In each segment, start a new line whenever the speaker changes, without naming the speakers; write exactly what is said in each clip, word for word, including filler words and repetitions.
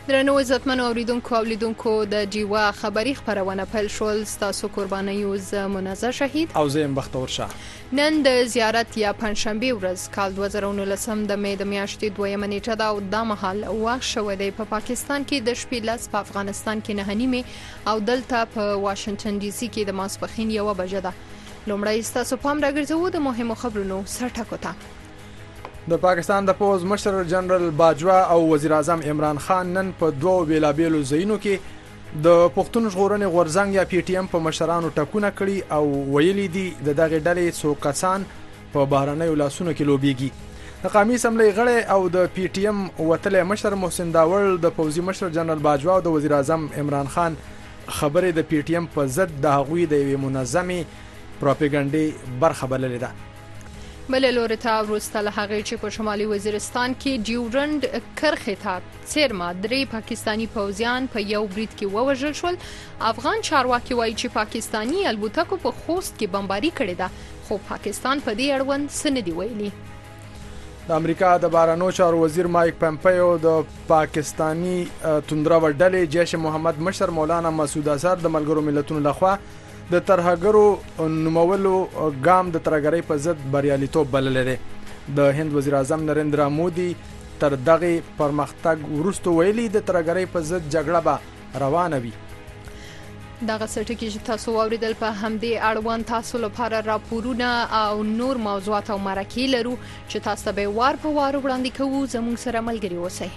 درنو عزتمنو اوریدونکو او لیدونکو د ډیوا خبری خبرونه پیل شول. ستاسو قرباني یوز منزه شهید
او زم بختور شاه.
نن د زیارت یا پنځشنبه ورځ کال دوه زره نولسم د مې د میاشتې دویمه نیټه دا او د مهال وخت شوی دی په پاکستان کې د شپې لس، په افغانستان کې نه نیمه او دلته په واشنگټن ډي سي کې د ماسپخین یو بجه ده. لومړی ستاسو پام راګرځوو د مهمو خبرونو سرټکو ته.
د پاکستان د پوز مشر جنرال باجوا او وزیر اعظم عمران خان نن په دوه بیلابېلو ځایونو کې د پښتون ژغورنې غورځنګ یا پی ټی ایم په مشرانو ټکونه کړي او ویلي دي د دغه ډلې څو کسان په بهرنیو لاسونو کې لوبېږي. د قومي اسمبلی غړی او د پی ټی ایم وتلی مشر محسن داور د پوزي مشر جنرال باجوا او د وزیر اعظم عمران خان خبرې د پی ټی ایم په ضد د هغوی د یوې منظمې پروپاګاندا برخه بللې ده.
بل لوري ته وروسته له هغې چې په شمالي وزیرستان کې ډیورند کرښې ته څیرمه درې پاکستانی پوځیان په یو برید کې ووژل شول. افغان چارواکي وایي چې پاکستانی الوتکو په خوست کې بمباري کړې ده، خو پاکستان په دې اړوند څه نه دي ویلي.
د امریکا د بهرنیو چارو وزیر مایک پمپیو د پاکستانی توندرو ډلې جیش محمد مشر مولانا مسعود اظهر د ملګرو ملتونو لخوا د ترهګرو نومولو ګام د ترهګرۍ په ضد بریالیتوب بللی دی. د هند وزیر اعظم نریندرا مودي تر دغه پرمختګ وروسته ویلي د ترهګرۍ په ضد جګړه به روانه وي.
دغه سټکی چې تاسو واوریدل په همدې اړوند تاسو لپاره راپورونه او نور موضوعات او مرکې لرو چې تاسو به وار په وار وړاندې کوو. زموږ سره ملګري اوسئ.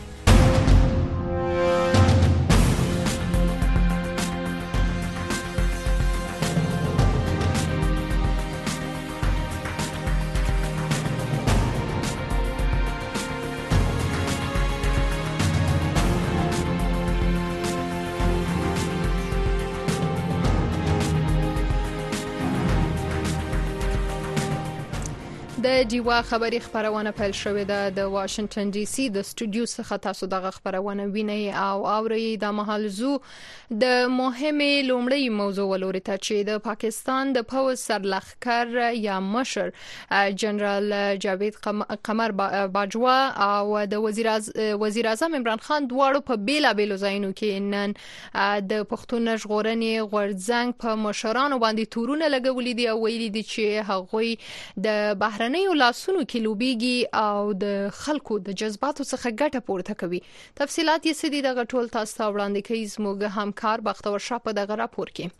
د ډیوا خبری خبرونه پیل شوې ده. د واشنگټن ډي سي د استودیو څخه تاسو دغه خبرونه وینئ او اورئ. د مهال زو د مهمه لومړی موضوع ولوري ته چې د پاکستان د پوز سرلخکر یا مشر جنرال جاوید قمر باجوا او د وزیر وزیر اعظم عمران خان دواړو په بیلا بیلو ځایونو کې نن د پښتون ژغورنې غورځنګ په مشرانو باندې تورونه لګولې دي او ویلي دي چې هغوی د بهرنۍ یو لاسونو کې لوبېږي او د خلکو د جذباتو څخه ګټه پورته کوي. تفصيلات یې سدي دغه ټول تاسو ته وړاندې کوي زموږ همکار بختور شاه په دغه راپور کې.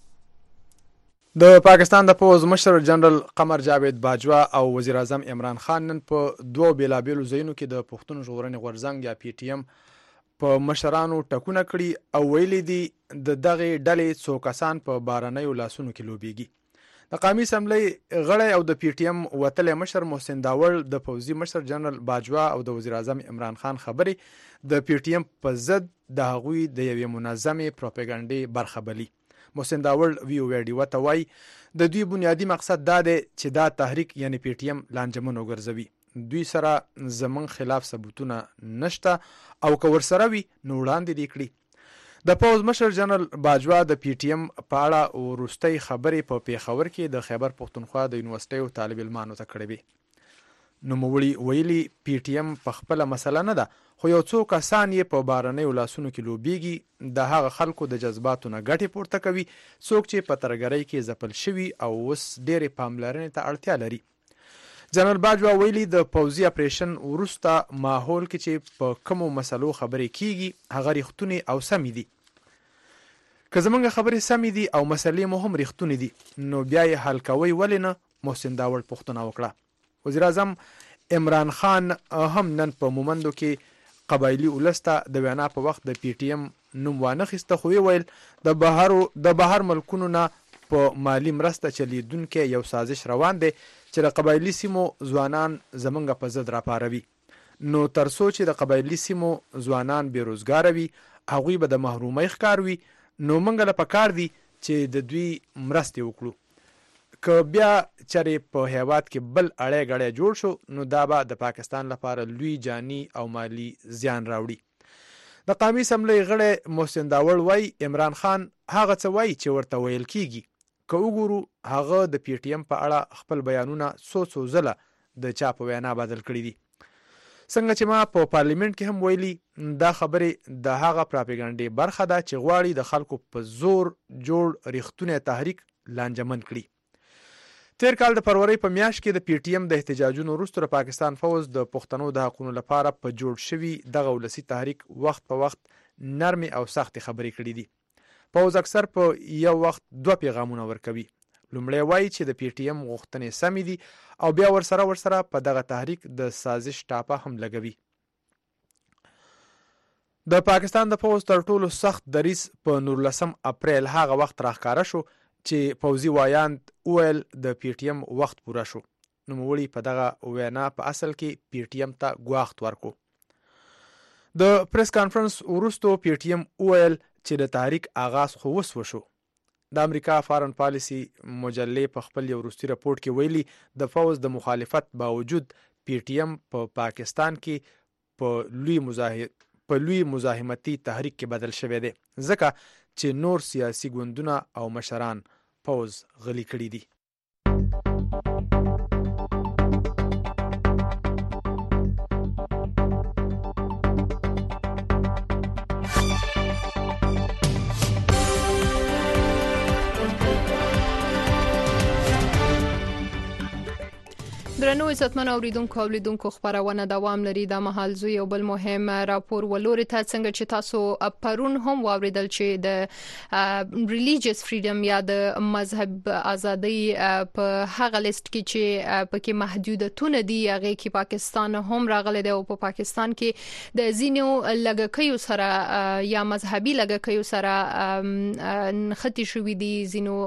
د پاکستان د پوز مشر جنرال قمر جاوید باجوا او وزیر اعظم عمران خان نن په دوه بیلابېلو ځایونو کې د پښتون ژغورنې غورځنګ یا پی ټی ایم په مشرانو ټکونه کړي او ویلي دي د دغه ډلې څو کسان په بهرنیو لاسونو کې لوبېږي. د قومي اسمبلی غړی او د پی ټی ایم وتلی مشر محسن داور د پوزي مشر جنرال باجوا او د وزیر اعظم عمران خان خبرې د پی ټی ایم په ضد د هغوی د یوې منظمې پروپاګاندا برخه بلی. محسن داور وی او ویډیو ته وایي د دوی بنیادی مقصد دا دی چې دا تحریک یعنی پی ټی ایم لانجمن وګرځوي. دوی سره زمون خلاف ثبوتونه نشته او که ورسره وي نو وړاندې دي کړي. د پوز مشر جنرال باجوا د پی ټی ایم په اړه وروستۍ خبرې په پیښور کې د خیبر پښتونخوا د یونیورسيټي طالب علمانو ته کړې وي. نوموړي ویلي پی ټی ایم په خپل مسله نه ده، خو یو څو کسان یې په بهرنیو لاسونو کې لوبېږي. د هغه خلکو د جذباتو نه ګټې پورته کوي څوک چې په ترهګرۍ کې ځپل شوي او اوس ډېرې پاملرنې ته اړتیا لري. جنرال باجوا ویلي د پوزي اپریشن وروسته ماحول کې چې په کومو مسلو خبرې کیږي هغه ریښتونی او سمې دي. که زمونږ خبرې سمې دي او مسلې مو هم ریښتونی دي نو بیا یې حل کوي ولې نه؟ محسن داور پوښتنه وکړه. وزیر اعظم عمران خان هم نن په مومندو کې قبایلی ولسته د وینا په وخت د پی ټی ایم نوم وانخیسته، خو ویل د بهر د بهر ملکونو نه په مالی مرسته چلیدونکو یو سازش روان دی چې د قبایلی سیمو ځوانان زمونږ په ضد راپاروي. نو ترڅو چې د قبایلی سیمو ځوانان بیروزګار وي هغوی به د محرومۍ ښکار وي نو منګه له پکار دي چې د دوی مرستې وکړو. که بیا چرې په هیواد کې بل اړې غړې جوړ شو نو دا به د پاکستان لپاره لوی جانی او مالی زیان راوړي. د قومي اسمبلی غړی محسن داور وایي عمران خان هغه څه وایي چې ورته ویل کیږي. که وګورو هغه د پی ټی ایم په اړه خپل بیانونه څو څو ځله د چا په وینا بدل کړي دي. څنګه چې ما په پارلیمنت کې هم ویلي، دا خبرې د هغه پراپاګانډې برخه ده چې غواړي د خلکو په زور جوړ ریښتونی تحریک لانجمن کړي. تیر کال د فروری په میاشت کې د پی ټی ایم د احتجاجونو وروسته د پاکستان فوز د پښتنو د حقونو لپاره په جوړ شوي دغه ولسي تحریک وخت په وخت نرمې او سختې خبرې کړي دي. فوز اکثر په یو وخت دوه پیغامونه ورکوي. لومړی وایي چې د پی ټی ایم غوښتنې سمې دي او بیا ورسره ورسره په دغه تحریک د سازش ټاپه هم لګوي. د پاکستان د فوز تر ټولو سخت دریځ په نولسم اپریل هغه وخت راښکاره شو چې پوځي وایاند وویل د پی ټی ایم وخت پوره شو. نوموړي په دغه وینا په اصل کې پی ټی ایم ته ګواښ ورکړو. د پریس کانفرنس وروسته پی ټی ایم وویل چې د تحریک آغاز خو اوس وشو. د امریکا فارن پالیسي مجلې په خپل یو وروستي راپورټ کې ویلي د فوز د مخالفت باوجود پی ټی ایم په پاکستان کې په لوی مظاهر په لوی مزاحمتي تحریک کې بدل شوی دی، ځکه چې نور سیاسي ګوندونه او مشران فوز غلي کړي دي. درنو عزتمن اوریدونکو او لیدونکو، خبرونه دوام لري. د مهال زو یو بل مهم راپور ولوري ته څنګه چې تاسو پرون هم واوریدل چې د ریلیجیس فریډم یا د مذهب ازادي په هغه لیست کې چې پکې محدودیتونه دي هغه کې پاکستان هم راغلی دی او په پاکستان کې د زینو لګکیو سره یا مذهبي لګکیو سره نختی شوې دي، زینو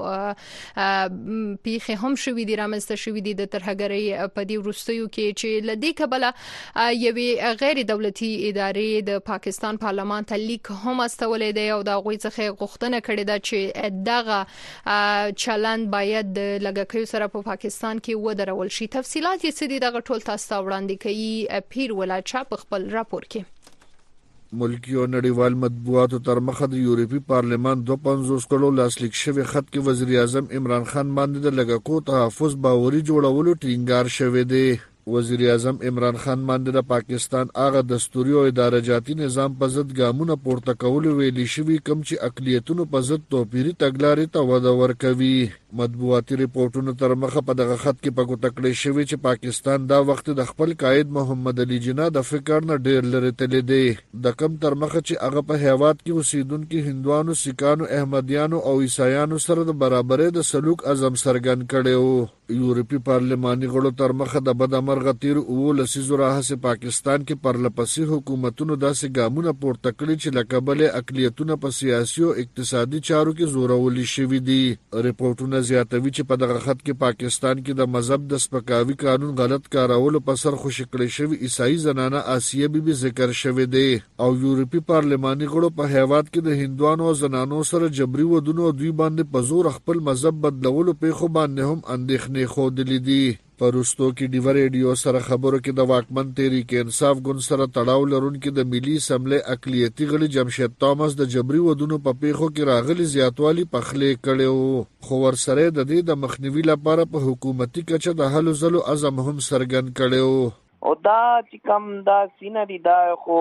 پیخه هم شوې دي، رامنځته شوې دي د ترهګرۍ په دې وروستیو کې چې لدې کبله یوې غیر دولتي ادارې د پاکستان پارلمان ته لیک هم استولې دی او دا غوي څخه غوښتنه کړې ده چې دغه چلند باید د لګکیو سره په پاکستان کې ودرول شي. تفصيلات یې څه دي دغه ټول تاسو ته وړاندې کوي پیر ولاچا په خپل راپور کې.
ملکی او نړیوال مطبوعاتو تر مخه د یورپی پارلمان دوه پنځوس کلو لاسلیک شوی خط کې وزیر اعظم عمران خان باندې د لګکو تحفظ باوري جوړولو ټینګار شوی دی. وزیر اعظم عمران خان باندې د پاکستان هغه دستوري او اداره جاتي نظام په ضد ګامونه پورته کول ویلي شوی کوم چې اقلیتونو په ضد توپیری تګلارې ته وده ورکوي. مطبوعاتي ریپورتونو تر مخه په دغه خط کې په ګوتکړې شوی چې پاکستان دا وخت د خپل قائد محمد علي جناح د فکر نه ډیر لري تللی دی. د کم تر مخه چې هغه په هیواد کې اوسیدونکو هندوانو، سیکانو، احمدیانو او عیسایانو سره د برابرۍ د سلوک عزم څرګند کړي. یورپی پارلماني غړو تر مخه د بد مرغه تیر او لسیزو راهسه پاکستان کې پرلپسې حکومتونو داسې ګامونه پورته کړي چې لکبل اقلیتونه په سیاسي او اقتصادي چارو کې زورولي شوي دي. ریپورتونه زیاتوي چې په دغه خط کې پاکستان کې د مذهب د سپکاوي قانون غلط کارولو په سر خوشی کړی شوی عیسائی زنانه آسیه بی بی ذکر شوی دی او یورپی پارلماني غړو په هیواد کې د هندوانو او زنانو سره جبري ودونو دوی باندې په زور خپل مذهب بدلولو په خو باندې هم اندېښنې خودلې دي. پرستو کې ډیو ریډیو سره خبرو کې د واکمن تحریک انصاف ګوند سره تړاو لرونکو د ملي اسمبلی اقلیتي غړي جمشید توماس د جبري ودونو په پیښو کې راغلي زیاتوالی پخلې کړي خو ورسره د دې د مخنیوي لپاره په حکومتي کچه د حل زلو عزم هم سرګن کړي
او دا چې کم دا سینری دا خو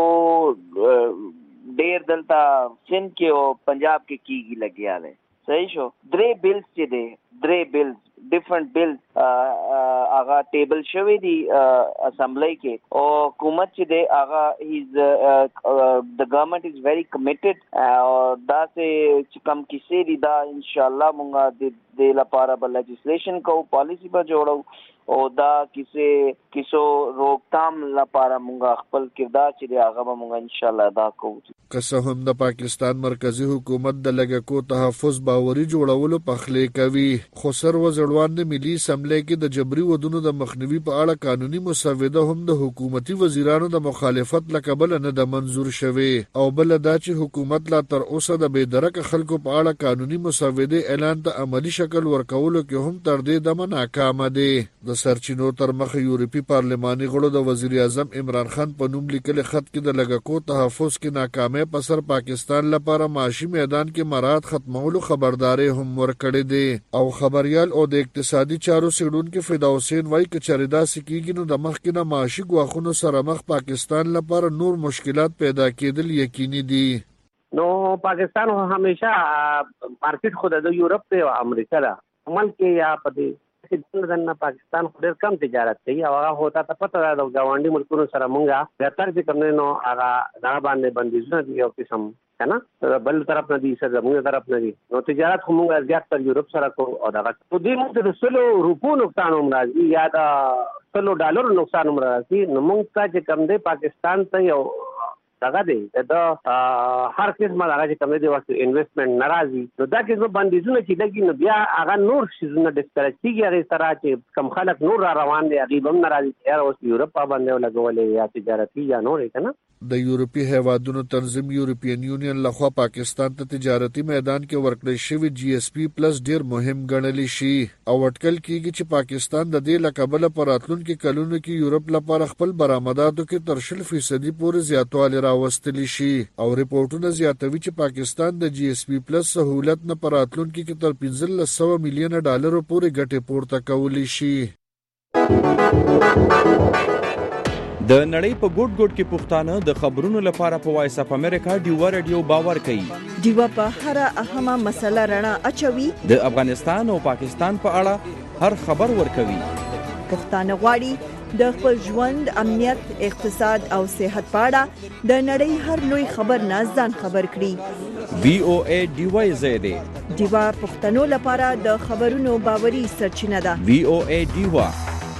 ډیر دلته سند کې او پنجاب کې کیږي لګیا دی. صحیح شو. درې بیلز چې دی درې بیلز different bills آغا ټیبل شوی دی اسمبلی کې او حکومت چې دی آغا هیز the government is very committed او دا سه چې کم کیسې دی دا ان شاء الله مونږه د لپاره بل لیجسلیشن کو پالیسی به جوړو او دا کیسې کیسو روکتام لپاره مونږه خپل کردار چې دی آغا به مونږه ان شاء الله ادا کوو.
که هم د پاکستان مرکزی حکومت د لګکو تحفظ باوري جوړولو پخلې کوي خو سر وزړوان د ملي اسمبلی کې د جبري ودونو د مخنیوي په اړه قانوني مسوده هم د حکومتي وزیرانو د مخالفت لکبل نه د منزور شوی او بل دا چې حکومت لا تر اوسه د بيدرک خلکو په اړه قانوني مسوده اعلان ته عملی شکل ورکولو کې هم تر دې د ناکام دي. د سرچینو تر مخه یورپی پارلماني غړو د وزیر اعظم عمران خان په نوم لیکل خط کې د لګکو تحفظ کې ناکامه په سر پاکستان لپاره معاشي میدان کې مراد ختمولو خبرداري هم ورکړې دي او خبريال او د اقتصادي چارو سیډونکو فدا حسین وایي چې چریدا سکیږي نو د مخکینه معاشي غواخونو سره مخ پاکستان لپاره نور مشکلات پیدا کېدل یقیني دي.
نو پاکستان همیشه مارکیټ خود د یورپ ته امریکا دا عمل کې یا پدې چې دنه پاکستان خو ډېر کم تجارت کوي او هغه هوتا ته پته ده د ګاونډي ملکونو سره مونږه بهتر چې کوم نو هغه دا باندې بندیزونه دي او قسم کنه بل طرف نه دي سره موږ طرف نه دي نو تجارت خو موږ زیات تر یورپ سره کو او دا په دې موږ د سلو روپو نقصان هم راځي یا دا سلو ډالر نقصان هم راځي نو موږ ته چې کوم دی پاکستان ته یو دغه دی دا هر قسمه هغه چې کوم دی واسطه انویسټمنت ناراضي نو دا کې بندیزونه چې لګي نو بیا هغه نور شیزونه ډیسکریج کیږي هغه سره چې کم خلک نور را روان دي هغه هم ناراضي یا اوس یورپ باندې لګولې یا تجارتي یا نور کنه.
د یورپی هیوادونو تنظیم یورپین یونین لخوا پاکستان ته تجارتي میدان کې ورکړل شوی جی اس پی پلس ډیر مهم ګڼل شي او اټکل کیږي چې پاکستان د دې لقبله پر راتلونکو کلونو کې یورپ لپاره خپل برآمداتو کې تر شل فیصد پورې زیاتوالی راوستل شي او ریپورتونه زیاتوي چې پاکستان د جی اس پی پلس سہولت نه پر راتلونکو کې تر پنځلس سوه میلیونه ډالر پورې ګټه پورته کولی شي.
د نړۍ په ګوټ ګوټ کې پښتانه د خبرونو لپاره په وایس اپ امریکا ډیوا رادیو باور کوي.
ډیوا په هر اهمه مسله رڼا اچوي.
د افغانستان او پاکستان په اړه هر خبر ورکوي.
پښتانه غواړي د خپل ژوند، امنیت، اقتصاد او صحت په اړه د نړۍ هر لوی خبر نه ځان خبر کړي.
وی او ای ډیوا زیاده
ډیوا پښتنو لپاره د خبرونو باوري سرچینه ده.
وی او ای ډیوا.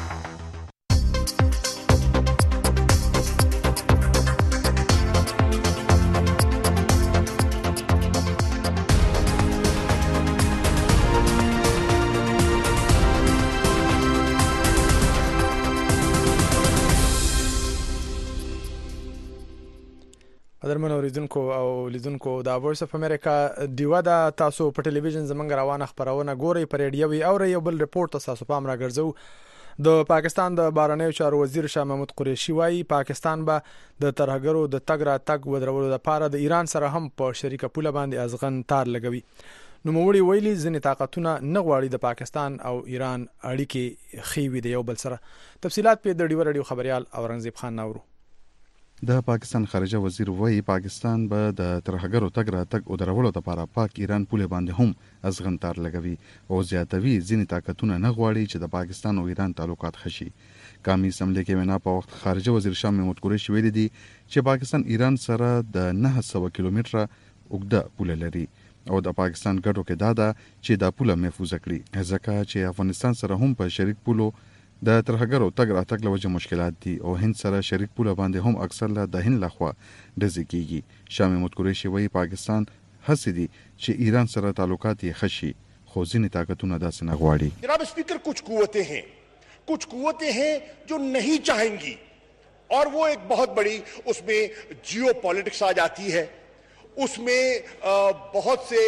قدرمن اوریدونکو او لیدونکو د وایس اف امریکا دیوا د تاسو په ټلویزیون زمونږ روانه خبرونه ګوري پر ریډیو او یو بل ریپورت تاسو په امر راګرځو. د پاکستان د بهرنیو چارو وزیر شاه محمود قریشي وایي پاکستان به د ترهګرو د تګ را تګ ودرولو لپاره د ایران سره هم په شریکه پوله باندې ازغن تار لګوي. نوموړي ویلي ځینې طاقتونه نه غواړي د پاکستان او ایران اړیکې ښې وي د یو بل سره. تفصيلات په د ډیوا رادیو خبريال اورنګزیب خان نورو.
د پاکستان خارجه وزیر وایي پاکستان به د ترهګرو تګ را تګ او درولو لپاره پاک ایران پوله باندې هم ازغنتار لګوي او زیاتوي ځینې طاقتونه نه غواړي چې د پاکستان او ایران تعلقات خشي. قومي اسمبلی کې وینا په وخت خارجه وزیر شاه محمود قریشي ویلي دي چې پاکستان ایران سره د نه سوه کیلومتره اوږده پوله لري او د پاکستان ګټو کې دا ده چې دا پوله محفوظ کړي ځکه چې افغانستان سره هم په شریک پولو د ترهګرو تګ را تګ لوجه مشکلات دي او هند سره شریک پوله باندې هم اکثر له د هند لخوا ډزې کیږي. شاه محمود قریشي وایي پاکستان هڅې دي چې ایران سره تعلقات یې خشي خو ځینې طاقتونه داسې نه غواړي.
جناب اسپیکر کچھ قوتیں ہیں کچھ قوتیں ہیں جو نہیں چاہیں گی اور وہ ایک بہت بڑی اس میں جیو پالیٹکس آ جاتی ہے. اس میں بہت سے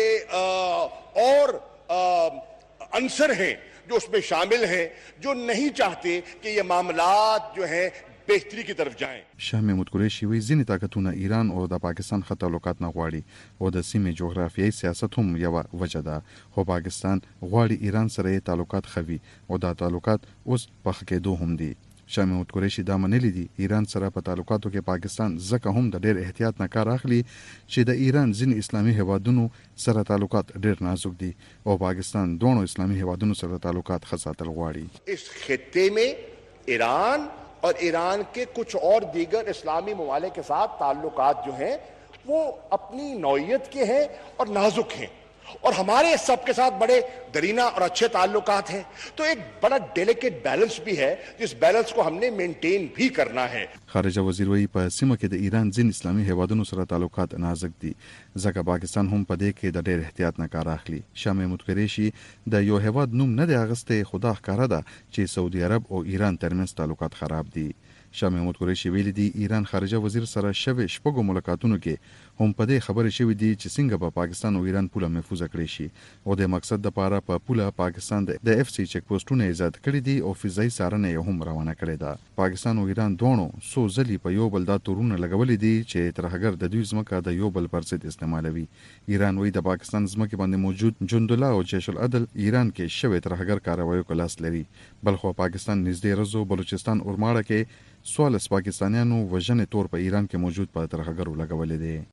اور عنصر ہیں جو اس میں شامل ہیں جو نہیں چاہتے کہ یہ معاملات جو ہیں بهتري کی طرف جائیں.
شاه محمود قریشي وی ځینې طاقتونه ایران او د پاکستان خط تعلقات نه غواړي او د سیمې جغرافیایي سیاست هم یو وجه ده خو پاکستان غواړي ایران سره تعلقات خوي او دا تعلقات اوس په کېدو هم دي. شاه محمود قریشي دا منلي دي ایران سره په تعلقاتو کې پاکستان ځکه هم د ډېر احتیاط نه کار اخلي چې د ایران ځینې اسلامي هیوادونو سره تعلقات ډېر نازک دي او پاکستان دوه اسلامي هیوادونو سره تعلقات خاصاتل غواړي.
اس خطے میں ایران اور ایران کے کچھ اور دیگر اسلامی ممالک کے ساتھ تعلقات جو ہیں وہ اپنی نوعیت کے ہیں اور نازک ہیں اور ہمارے سب کے ساتھ بڑے درینہ اور اچھے تعلقات ہیں تو ایک بڑا ڈیلیکیٹ بیلنس بھی ہے جس بیلنس کو ہم نے مینٹین بھی کرنا ہے.
خارجه وزیر وی په سیمه کې د ایران ځین اسلامي هیوادونو سره تعلقات نازک دي ځکه پاکستان هم په دې کې د ډېر احتیاط نه کار اخلي. شاه محمود قریشي د یو هیواد نوم نه دی اغسته خدا ښکاره ده چې سعودي عرب او ایران ترمنځ تعلقات خراب دي. شاه محمود قریشي ویلي دي ایران خارجه وزیر سره شوي شپږو ملاقاتونو کې هم په دې خبرې شوې دي چې څنګه به پاکستان او ایران پوله محفوظ کړي شي او د مقصد لپاره په پوله پاکستان د اف سی چک پوسټونه ایجاد کړي دي او فضایي څارنه یې هم روانه کړې ده. پاکستان او ایران دوه سو ځلې په یو بل دا تورونه لګولې دي چې ترهګر د دوی ځمکه د یو بل پر ضد استعمالوي. ایران وایي د پاکستان ځمکې باندې موجود جندله او جيش العدل ایران کې شوی ترهګر کاروایو کلاس لري. بلخو پاکستان نږدې رزو بلوچستان اورماړه کې سوالس پاکستانیانو وژنې تور په ایران کې موجود په ترهګرو لګولې دي.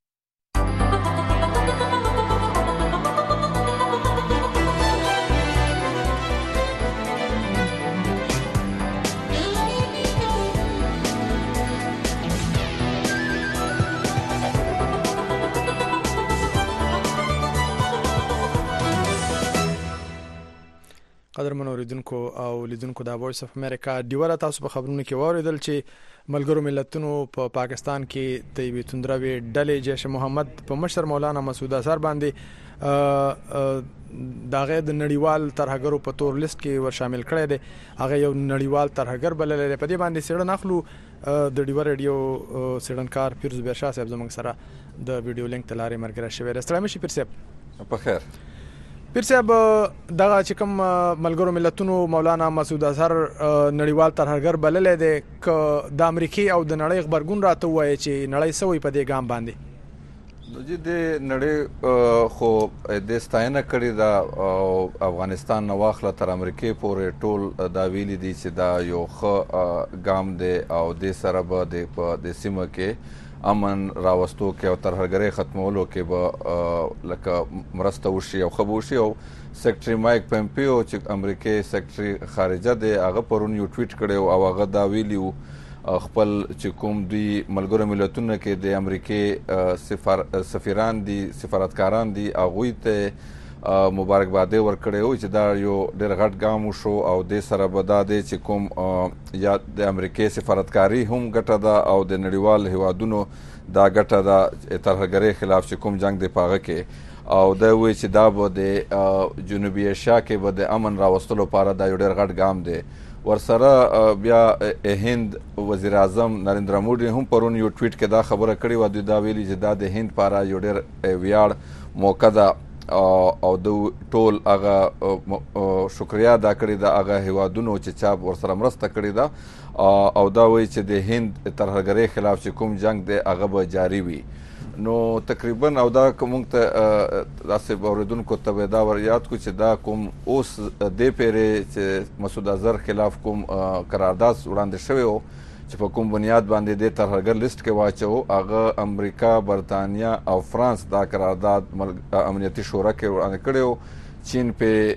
قدرمن اوریدونکو او لیدونکو د وایس اف امریکا ډیوره تاسو په خبرونو کې واوریدل چې ملګرو ملتونو په پاکستان کې د یوې توندروي ډلې جیش محمد په مشر مولانا مسعود اظهر باندې داغه د نړیوال ترهګرو په تور لیست کې ور شامل کړی دی. هغه یو نړیوال ترهګر بلل لري. په دې باندې سړن اخلو د ډیوره ریډیو سړنکار پیرز بیرشاه صاحب زموږ سره د ویډیو لینک تلاري مرګره شوی. السلام شي پیر صاحب.
په خیر.
پیر صاحب دغه چې کوم ملګرو ملتونو مولانا مسعود اظهر نړیوال ترهګر بلل دی ک د امریکای او د نړۍ خبرګون راته وایي چې نړۍ سوي په دې ګام باندې
د دې نړۍ خو د ستاینه کړې دا افغانستان نو واخله تر امریکای پورې ټول دا ویلي دي چې دا یو ښه ګام دی او د سره به د سیمه کې امن راوستو کې او ترهګرۍ ختمولو کې به لکه مرسته وشي او خبر وشي. او سیکرټري مایک پمپیو چې امریکای سیکرټري خارجه دی هغه پرون یو ټویټ کړی او هغه دا ویلیو خپل چې کوم دوی ملګرو ملتونو کې د امریکای سفیران دي سفارتکاران دي هغوی ته مبارکبادي ورکړی و چې دا یو ډېر غټ ګام وشو او د سره به دا دی چې کوم یا د امریکای سفارتکاري هم ګټه ده او د نړیوال هیوادونو دا ګټه ده ترهګرۍ خلاف چې کوم جنگ دی په هغه کې او دا وایي چې دا به د جنوبي ایشیا کې به د امن راوستلو لپاره دا یو ډېر غټ ګام دی. ورسره بیا هند وزیر اعظم نریندرا مودي هم پرون یو ټویټ کې دا خبره کړې و. دوی دا ویلي چې دا د هند لپاره یو ډېر ویاړ موقع ده او د ټول هغه شکریا ادا کړې ده هغه هیوادونو چې چا ورسره مرسته کړې ده او دا وایي چې د هند ترهګرۍ خلاف چې کوم جنگ دی هغه به جاري وي. نو تقریبا او دا کوم ته داسې اوریدونکو ته دا ور یاد کو چې دا کوم اوس د پیرې چې مسعود اظهر خلاف کوم قرارداد وړاندې شوی و چې په کوم بنیاد باندې د ترهګر لیست کې واچو هغه امریکا برتانیا او فرانس دا قرارداد امنیتي شورا کې وړاندې کړی. چین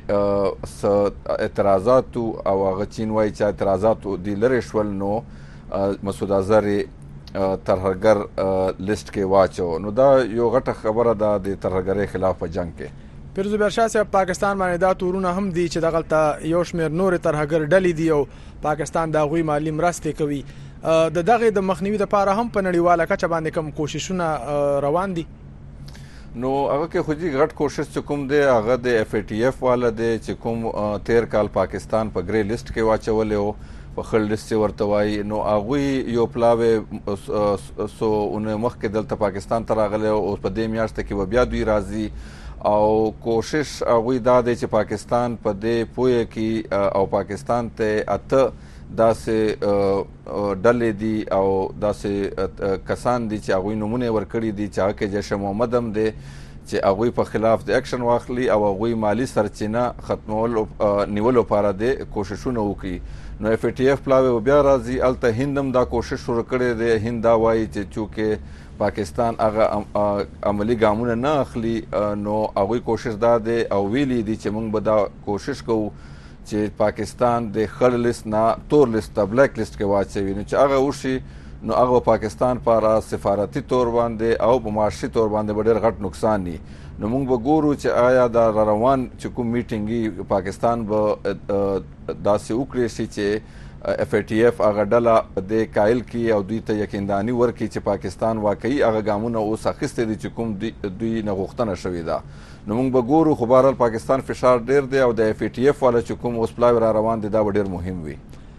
په اعتراضات او هغه چین وایي چې اعتراضات دی لري شول نو مسعود اظهر ترهګر لیست کې واچو. نو دا یو غټه خبره ده د ترهګرۍ خلاف په جنگ کې.
پیرزو بیرشاه صاحب پاکستان باندې دا تورونه هم دي چې دغلته یو شمېر نور ترهګر ډلې دي او پاکستان دا غوي مالی مرستې کوي. د دغه د مخنیوي لپاره هم په نړیواله کچه باندې کوم کوششونه روان دي.
نو هغه کې خو دې غټ کوشش چې کوم دی هغه د اف ای ټي اف والا دی چې کوم تیر کال پاکستان په ګری لیست کې واچولې او په خل لیست ورته وایي. نو هغوی یو پلاوی سو اون مخکې دلته پاکستان ته راغلی او په دې میاشت کې به بیا دوی راځي او کوشش هغوی دا دی چې پاکستان په دې پوهه کې او پاکستان ته اته داسې ډلې دي او داسې کسان دي چې هغوی نومونه یې ورکړي دي چې هغه کې جیش محمد هم دی چې هغوی په خلاف د اکشن واخلي او هغوی مالی سرچینه ختمولو نیولو لپاره د کوششونه وکړي. نو اف ای ټي اف پلاوی بیا راځي هلته هند هم دا کوشش شروع کړی دی. هند دا وایي چې چونکې پاکستان هغه عملي ګامونه نه اخلي نو هغوی کوشش دا دی او ویلي دي چې موږ به دا کوشش کوو چې پاکستان د خړ لیست نه تور لیست ته بلیک لیست کې واچوي. نو چې هغه وشي نو هغه پاکستان لپاره سفارتي تور باندې او په معاشي تور باندې به ډېر غټ نقصان وي. نو موږ به ګورو چې آیا دا روان چې کوم میټینګ پاکستان به داسې وکړي شي چې اف ای ټي اف هغه ډله د قایل کی او دوی ته یقینداني ورکړي چې پاکستان واقعي هغه ګامونه اوس اخیستي دي چې کوم دوی نه غوښتنه شوې ده. نو موږ به ګورو. خو بهرحال پاکستان فشار ډېر دی او د اف ای ټي اف والا چې کوم اوس پلاوی را روان دي دا به ډېر مهم وي.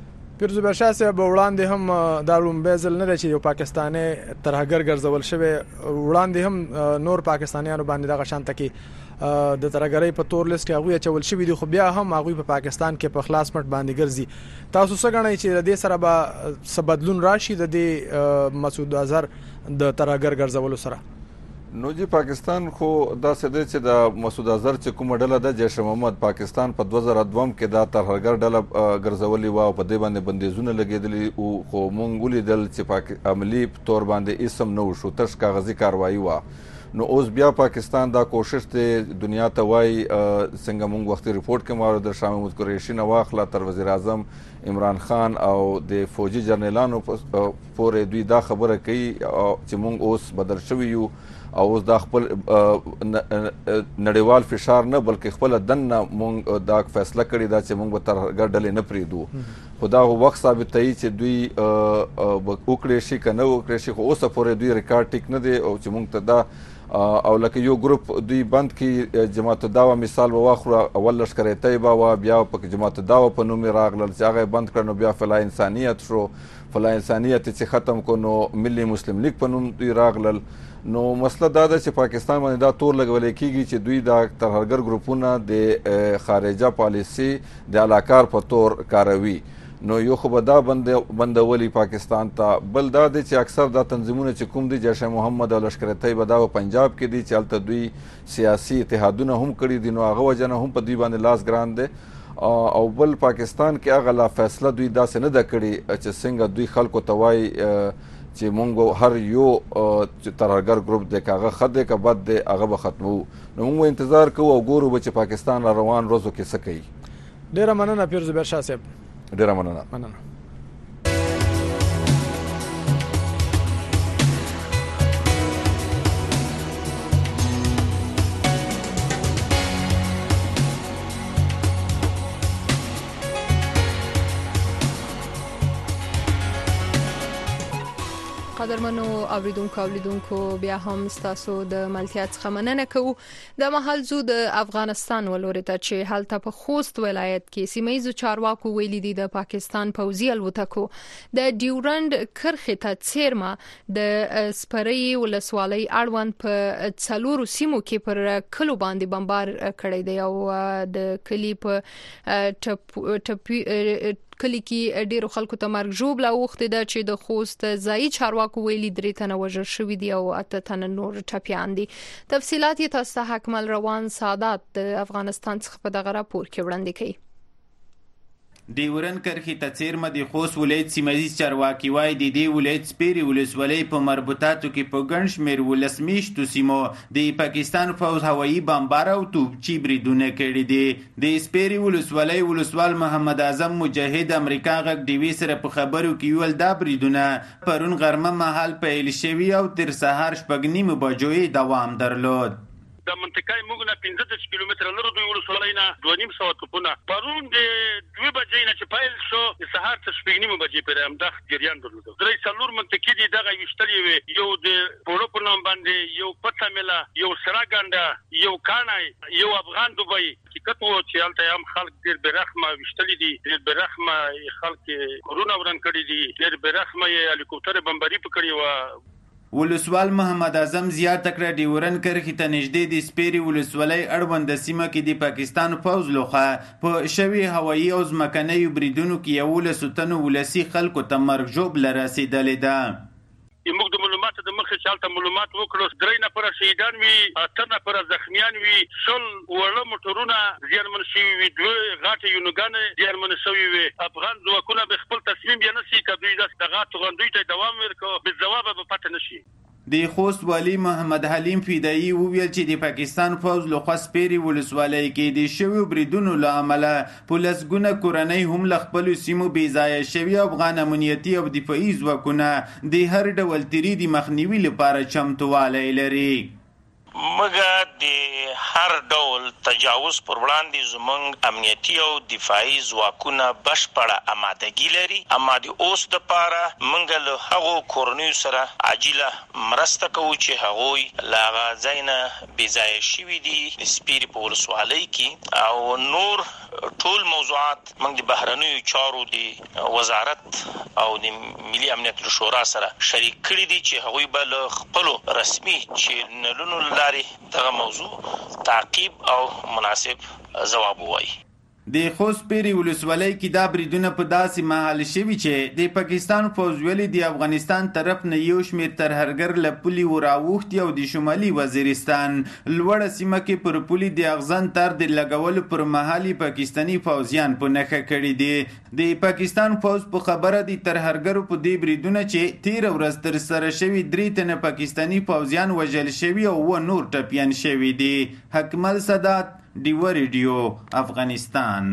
پیرزو برشاه صاحب وړاندې هم دا لومبې ځل نه دی چې یو پاکستاني ترهګر ګرځول شوی، وړاندې هم نور پاکستانیانو باندې دغه شانته کې د ترهګرۍ په تور لیست کې هغوی اچول شوي دي، خو بیا هم هغوی په پاکستان کې په خلاص مټ باندې ګرځي. تاسو څه ګڼئ چې د دې سره به څه بدلون راشي د دې مسعود اظهر د ترهګر ګرځولو سره؟
نو جی پاکستان خو داسې دی چې د مسعود اظهر چې کومه ډله ده جیش محمد پاکستان په دوه زره دوه کې دا ترهګر ډله ګرځولې وه او په دې باندې بندیزونه لګېدلي وو، خو موږ ولیدل چې عملي طور باندې اسم نه وشو، تش کاغذي کاروایي وه. نو اوس بیا پاکستان دا کوشش دی دنیا ته وایي څنګه موږ وختي رپورټ کې مو د شاه محمود قریشي نه واخله تر وزیر اعظم عمران خان او د فوجي جرنیلانو پورې دوی دا خبره کوي چې موږ اوس بدل شوي یو او اوس دا خپل نړیوال فشار نه بلکې خپل دننه موږ دا فیصله کړې ده چې موږ به ترهګر ډلې نه پرېږدو، خو دا وخت ثابتوي چې دوی وکړې شي که نه وکړې شي، خو اوسه پورې دوی ریکارډ ټیک نه دی او چې موږ ته دا او لکه یو ګروپ دوی بند کې جماعت الدعوه مثال به واخلو، اول لشکر طیبه وه، بیا په جماعت الدعوه په نوم یې راغلل چې هغه یې بند کړه، نو بیا فلاح انسانیت شو، فلاح انسانیت چې ختم کو نو ملي مسلم لیگ په نوم دوی راغلل. نو مسله دا ده چې پاکستان باندې دا تور لګولی کېږي چې دوی دا ترهګر ګروپونه د خارجه پالیسي د علاکار په تور کاروي. نو یو خو به دا بندولی پاکستان ته، بل دا دی چې اکثر دا تنظیمونه چې کوم دي جیش محمد او لشکر طیبه دا پنجاب کې دي چې هلته دوی سیاسي اتحادونه هم کړي دي، نو هغه وجه نه هم په دوی باندې لاس ګران دی. او بل پاکستان کې هغه لا فیصله دوی داسې نه ده کړې چې څنګه دوی خلکو ته وایي چې مونږ هر یو ترهګر ګروپ دی که هغه ښه دی که بد دی هغه به ختموو. نو مونږ انتظار کوو او ګورو به چې پاکستان را روان ورځو کې څه کوي.
ډېره مننه پیرزو برشاه صاحب.
ډېره مننه.
مننه.
قدرمنو اوریدونکو اولیدونکو بیا هم ستاسو د ملتیا څخه مننه کوو. د مهال زو د افغانستان ولوري ته چې هلته په خوست ولایت کې سیمایي چارواکو ویلي دي د پاکستان پوځي الوتکو د ډیورند کرښې ته څیرمه د سپری ولسوالۍ اړوند په څلورو سیمو کې پر کلو باندې بمبار کړی دی او د کلی په ټپ کلی کې ډیرو خلکو ته مرګ ژوبله وخت ده چې د خوست ځایي چارواکو ویلي درې تنه وژل شوي دي او اته تنه نور ټپیان دي. تفصیلات یې تاسو ته حکمل روان سعادت د افغانستان څخه په دغه راپور کې وړاندې کوي.
ډیورند کرښې ته څیرمه د خوست ولایت سیمه چارواکي وایي د دې ولایت سپیرې ولسوالۍ په مربوطاتو کې په ګڼ شمېر ولس میشتو سیمو د پاکستان پوځ هوایي بمبار او توپچي بریدونه کړي دي. د سپیرې ولسوالۍ ولسوال محمد اعظم مجاهد امریکا غږ ډیوي سره په خبرو کې ویل دا بریدونه پرون غرمه مهال پیل شوي او تر سهار شپږ نیمو بجو یې دوام درلود.
د منطقې موږ نه پنځه دېرش کیلومتره لرو دوی ولسوالۍ نه دوه نیم سوه توپونه پرون د دوه بجې نه چې پیل شو د سهار تر شپږ نیمو بجې پورې همدغه جریان درلود. درې څلور منطقې دي دغه ویشتلې وې، یو د پوړو په نوم باندې، یو پتامله، یو سراګانډه، یو کانای، یو افغان دوبۍ. حقیقت و چې هلته هم خلک ډېر بېرحمه ویشتلي دي، ډېر بېرحمه خلک کورونه وران کړي دي، ډېر بېرحمه یې هلیکوپټرې بمباري په کړې وه.
ولسوال محمد اعظم زیاته کړه ډیورند کرښې ته نږدې د سپیرې ولسوالۍ اړوند سیمه کې د پاکستان پوځ لخوا په شوي هوایي او ځمکنیو بریدونو کې یولسو تنو ولسي خلکو ته مرګ ژوبله رسېدلې ده.
موږ د معلوماتو د مخې چې هلته معلومات وکړو، درې نفره شهیدان وي، اته نفره زخمیان وي، شل وړه موټرونه زیانمن شوي وي، دوه غاټې یونګانې زیانمن شوي وي. افغان ځواکونه به خپل تصمیم بیا نشي که دوی داسې د غاټو غونډیو ته دوام ورکړو، بې ځوابه به پته نشي.
د خوست والي محمد حلیم فدایي وویل چې د پاکستان پوځ لخوا سپیرې ولسوالۍ کې د شویو بریدونو له امله په لسګونه کورنۍ هم له خپلو سیمو بې ځایه شوي افغان امنیتي او دفاعي ځواکونه د هر ډول تیري د مخنیوي لپاره چمتووالی لري.
مګه د هر ډول تجاوز پر وړاندې زموږ امنیتي او دفاعي ځواکونه بشپړه آمادګي لري. اما د اوس د پاره موږ له هغو کورنیو سره عاجله مرسته کوو چې هغوی له هغه ځای نه بې ځایه شوي دي د سپیرې په ولسوالۍ کې. او نور ټول موضوعات موږ د بهرنیو چارو د وزارت او د ملي امنیت شورا سره شریک کړي دي چې هغوی به له خپلو رسمي چینلونو له لارې دغه موضوع تعقیب او مناسب ځواب ووایي.
د خوست پیری ولسوالۍ کې دا بریدونه په داسې مهال شوي چې د پاکستان پوځ ویلي د افغانستان طرف نه یو شمېر ترهګر له پولې وراوښتي او د شمالي وزیرستان لوړه سیمه کې پر پولې د اغزن تار د لګولو پر مهال پاکستاني پوځیان په نښه کړي دي. د پاکستان پوځ په خبره د ترهګرو په دې بریدونه چې تیره ورځ ترسره شوي درې تنه پاکستاني پوځیان وژل شوي او اووه نور ټپیان شوي دي. حکمل سادات، ډیوه ریډیو، افغانستان.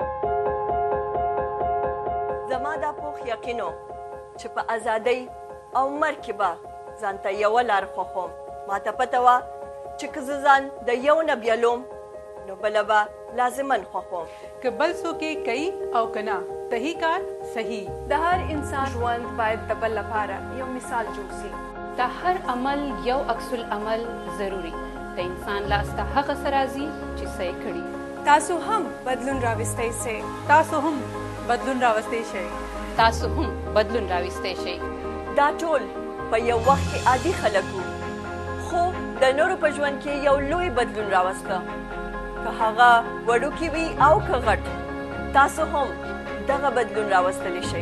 زما دا پوخ یقینو چې په ازادۍ او مرګ کې به ځان ته یوه لار خوښوم. ما ته پته وه چې که زه ځان د یو نه بیلوم نو بله به لازماً خوښوم.
که بل څوک یې کوي او که نه صحیح کار صحیح.
د هر انسان ژوند باید د بل لپاره یو مثال جوړ سي.
د هر عمل یو عکس العمل ضروري. د انسان لاس ته هغه څه راځي چې څه یې کړي.
تاسو هم بدلون راوستی سئ.
تاسو هم بدلون راوستی شئ.
تاسو هم بدلون راوستی شئ.
دا ټول په یو وخت کې عادي خلک وو، خو د نورو په ژوند کې یو لوی بدلون راوسته. که هغه وړوکی وي او که غټ، تاسو هم دغه بدلون راوستلی شئ.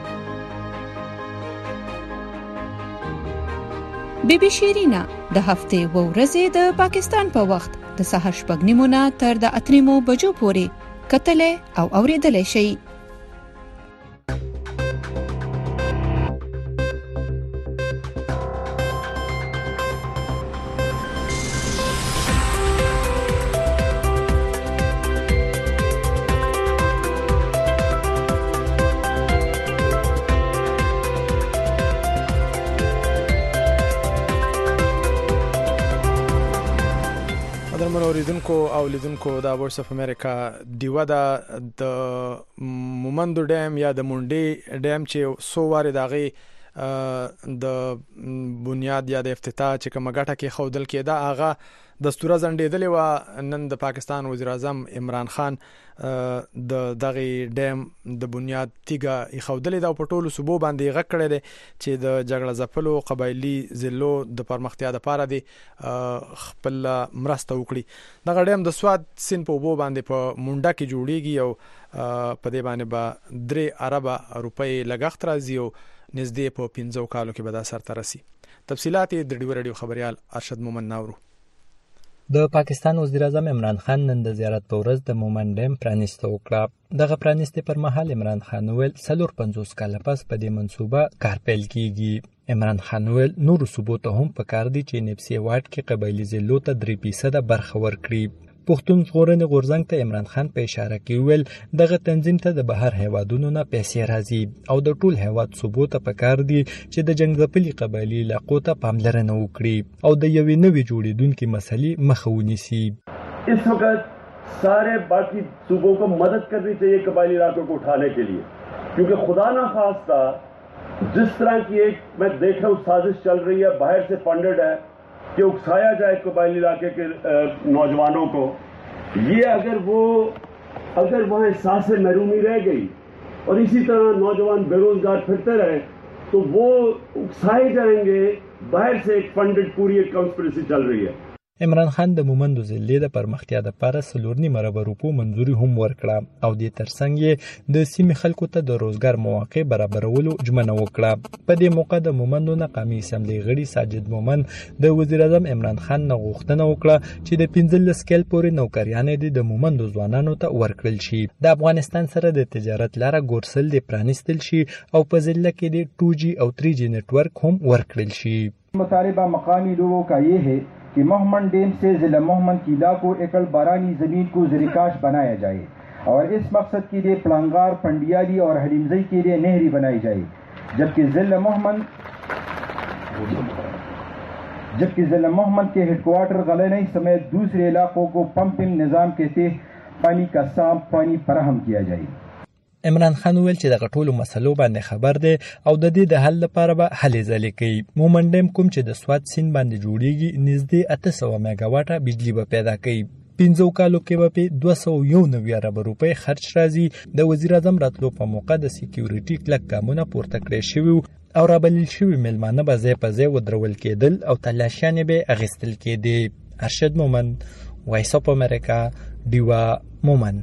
بی بی شیرینا د هفتې و ورځې د پاکستان په وخت د سهار شپږ نیمو نه تر د اته نیمو بجو پورې کتلې او اورېدلې شي.
اوریدونکو او لیدونکو د وایس اف امریکا دیوه د د مومندو ډیم یا د مونډي ډیم چې سو واره دغه د بنیاد یا د افتتاح چې کومه ګټه کې خودل کېده هغه دستور زندېدلې و. نن د پاکستان وزیر اعظم عمران خان د دغه ډیم د بنیاد تیګه خودلې دا په ټولو صوبو باندې غږ کړی دی چې د جګړه ځپلو قبایلی ضلعو د پرمختیا لپاره دی خپل مرسته وکړي. دغه ډیم د سواد سین په وبو باندې په مونډه کې جوړیږي او په دې باندې به درې اربه روپۍ لګښت راځي او نږدې په پنځو کالو کې به دا سرته رسي. تفصيلات د ډیو رادیو خبريال ارشد مومن ناورو.
د پاکستان وزیر اعظم عمران خان نن د زیارت په ورځ د مومن ډیم پرانیسته وکړه. دغه پرانیسته پر مهال عمران خان ویل څلور پنځوس کاله پس په دې منصوبه کار پیل کیږي. عمران خان ویل نور صوبو ته هم پکار دي چې نفسي واټ کې قبایلی ضلعو ته درې فیصد برخه ورکړي. پښتون ژغورنې غورځنګ ته عمران خان په اشاره کې ویل دغه تنظیم ته د بهر هیوادونو نه پیسې راځي او د ټول هیواد صوبو ته پکار دي چې د جنگ ځپلي قبایلی علاقو ته پاملرنه وکړي او د یوې نوې جوړېدونکې مسلې مخه ونیسي.
इस वक्त सारे बाकी सूबों को मदद करनी चाहिए कबायली इलाकों को उठाने के लिए, क्योंकि खुदा ना खास्ता जिस तरह की एक मैं देख रहा हूँ साजिश चल रही है, बाहर से फंडेड है कि उकसाया जाए कबायली इलाके के नौजवानों को. ये अगर वो अगर वहाँ एहसास महरूमी रह गई और इसी तरह नौजवान बेरोजगार फिरते रहे तो वो उकसाए जाएंगे. बाहर से एक फंडेड पूरी एक कॉन्स्पिरेसी चल रही है.
عمران خان د مومندو ضلع د پرمختیا لپاره څلور نیمه ارب روپو منځوري هم ورکړه او د ترڅنګ یې د سیمې خلکو ته د روزګار مواقع برابرولو ژمنه وکړه. په دې موقع د مومندو نه قومي اسمبلی غړي ساجد مومن د وزیر اعظم عمران خان نه غوښتنه وکړه چې د پنځلس کال پورې نوکریانې د مومندو ځوانانو ته ورکړل شي. د افغانستان سره د تجارت لاره ګورسل د پرانیستل شي او په ضلع کې د ټو جی او تھری جی نیٹ ورک هم ورکړل شي.
مطالبہ مقامی لوگوں کا یہ ہے کہ مومن ڈیم سے ضلع مومن کی علاقوں ایکڑ بارانی زمین کو زرکاش بنایا جائے اور اس مقصد کے لیے پلانگار، پنڈیالی اور حلیمزئی کے لیے نہری بنائی جائے، جبکہ ضلع مومن जबकि ज़िला मोहम्मद के हेडक्वार्टर गलनई समेत दूसरे इलाकों को पंपिंग निज़ाम के तहत पानी का साफ पानी फराहम किया जाए।
عمران خان ویل چې د ټولو مسلو باندې خبر دی او د دې د حل لپاره به هلې ځلې کوي. مومن ډیم کوم چې د سوات سیند باندې جوړیږي نږدې اته سوه میګاواټه بجلی به پیدا کوي. پنځو کالو کې به په دوه سوه یو نوي اربه روپۍ خرچ راځي. د وزیر اعظم راتلو په موقع د سکیورټي کلک ګامونه پورته کړی شوي او رابلل شوي میلمانه به ځای په ځای ودرول کېدل او تلاشیانې به اخیستل کېدې. ارشد مومن، وایس اف امریکا، ډیوا مومن.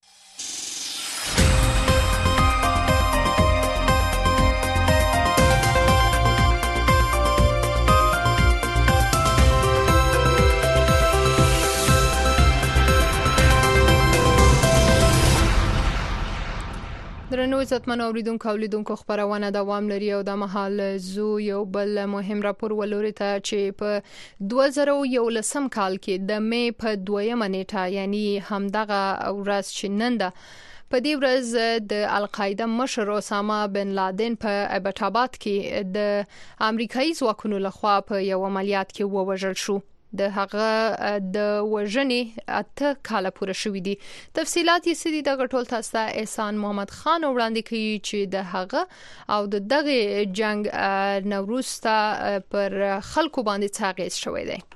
درنو عزتمن اوریدونکو اولیدونکو خبرونه دوام لري او د مهال زو یو بل مهم راپور ولوري ته چې په دوه زره یو لسم کال کې د مې په دویمه نیټه یعنی همدغه ورځ چې نن ده په دې ورځ د القاعده مشر اسامه بن لادن په ابټ آباد کې د امریکایي ځواکونو لخوا په یو عملیات کې ووژل شو. د هغه د وژنې اته کاله پوره شوې دي. تفصيلات یې سړي د غټول تاسو ته احسان محمد خان وړاندې کوي چې د هغه او د دغه جنگ نوروستا پر خلکو باندې څاغېس شوې ده.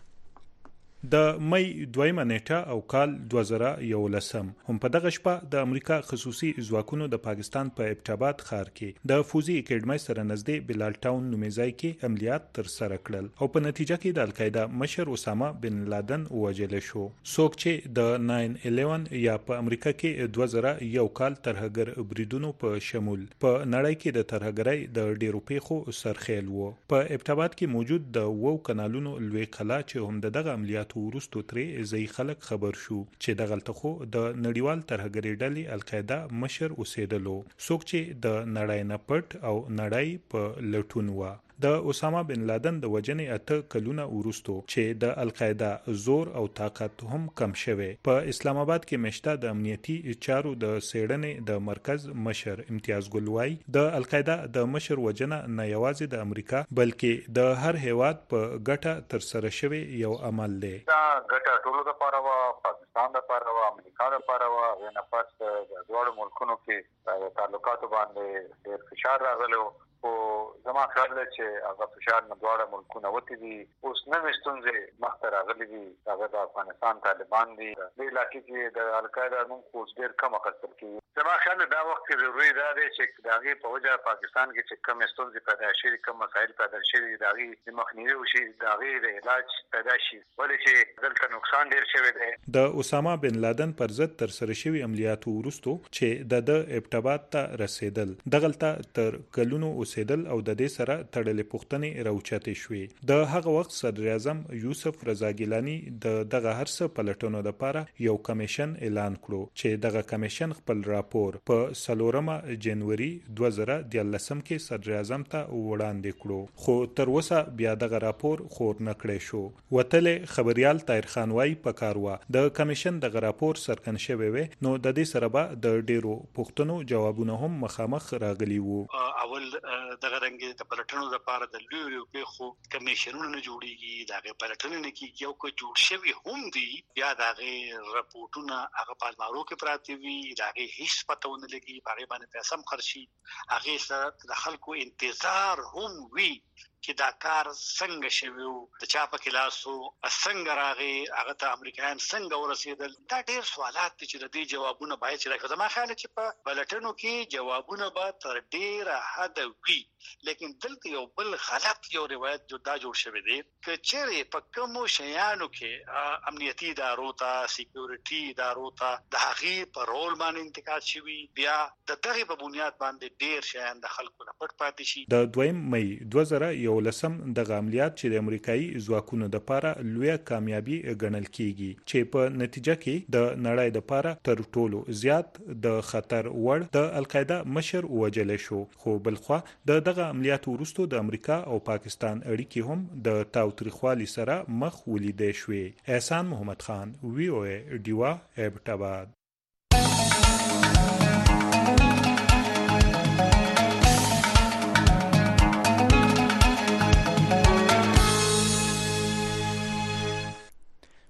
د مې دویمه نیټه او کال دوه زره یو لسم هم په دغه شپه د امریکا خصوصي ځواکونو د پاکستان په ابټ آباد ښار کې د فوزي اکیډمۍ سره نږدې بلال ټاون نومي ځای کې عملیات تر سره کړل او په نتیجه کې د القاعده مشر اسامه بن لادن وژل شو. څوک چې د ناین الیون یا په امریکا کې دوه زره یو کال ترهګر بریدونو په شمول په نړۍ کې د ترهګرۍ د ډیرو پیښو سرخیل وو. په ابټ آباد کې موجود د وو کانالونو لوی قلعه چې هم دغه عملیات ورستو ترې ځای خلک خبر شو چې د غلطه خو د نړیوال ترهګری ډلې القاعده مشر اوسېدلو. څوک چې د نړۍ نه پټ او نړۍ په لټون و. د اسامه بن لادن د وجنې اته کلونه ورستو چې د القاعده زور او طاقت هم کم شوه. په اسلام آباد کې مشته د امنیتي چارو د سیړنې د مرکز مشر امتیاز ګل وای د القاعده د مشر وجنه نه یوازې د امریکا بلکې د هر هیواد په ګټه تر سره شوی یو عمل دی.
دا ګټه ټولو لپاره و، پاکستان لپاره و، امریکا لپاره و. غیر پس د دوه ملکونو کې د تعلقاتو باندې ډېر فشار راغلی او زما خیال دی چې هغه فشار نه دواړه ملکونه وتی دي. اوس نوې ستونزې مخته راغلي دي. هغه د افغانستان طالبان دي. د علاقې کې د القاعده نوم اوس ډېر کم اخیستل کېږي. زما خیال دا وخت کې ضروري دا دی چې د هغې په وجه پاکستان کې چې کم ستونزې پیدا شوي، کم مسایل پیدا شوي، د هغې د مخنیوي وشي، د هغې د علاج پیدا شي، ولې چې دلته نقصان ډېر شوی دی.
د اسامه بن لادن پر ضد تر سره شوي عملیاتو وروستو چې د د ابټ آباد ته رسیدل دغلته تر کلونو اوسېدل او د دې سره تړلې پوښتنې راوچتې شوې. د هغه وخت صدر اعظم یوسف رضا ګیلانی د دغه هرڅه پلټونو لپاره یو کمیشن اعلان کړو چې دغه کمیشن خپل راپور په څلورمه جنوري دوه زره دیارلسم کې صدر اعظم ته وړاندې کړو، خو تر اوسه بیا دغه راپور خور نه کړی شو. وتلې خبريال طاهر خان وای پکاروا د کمیشن دغه راپور سرکن شوی وي نو د دې سره به د ډیرو پوښتنو جوابونه هم مخامخ راغلي وو.
اول دغه رنګ د پلټنو لپاره د لوی لوی پیښو کمیشنونه نه جوړیږي. دغه پلټنې نه کیږي او که جوړ شوی هم دي یا دغه راپورټونه هغه په المارو کې پراته وي، دغه هیڅ پته ونه لګي، هغه باندې پیسې هم خرشي، هغه سره د خلکو انتظار هم وي چې دا کار څنګه شوی او د چا په کلاسو څنګه راغی، هغه ته امریکایان څنګه ورسېدل. دا ډېر سوالات دي چې د دې جوابونه باید چې راکړي. زما خیال چې په بلټنو کې جوابونه به تر ډېره حده وي، لیکن دلته یو بل غلط یو روایت جدا جوړ شوی دی که چیرې په کومو شیانو کې امنیتي ادارو ته، سکیورټي ادارو ته د هغې په رول باندې انتقاد شوي، بیا د دغې په بنیاد باندې ډېر شیان د خلکو نه پټ پاتې شي.
د دویم مې دوه زره یو لسم دغه عملیات چې د امریکایي ځواکونو د پاره لویه کامیابی ګڼل کیږي چې په نتیجه کې د نړۍ د پاره تر ټولو زیات د خطر وړ د القاعده مشر وژل شو. خو بلخوا د دغه عملیات وروسته د امریکا او پاکستان اړیکې هم د تاوتریخوالي سره مخ ولیدې شوې. احسان محمد خان، وی او ای ډیوا ابټ آباد.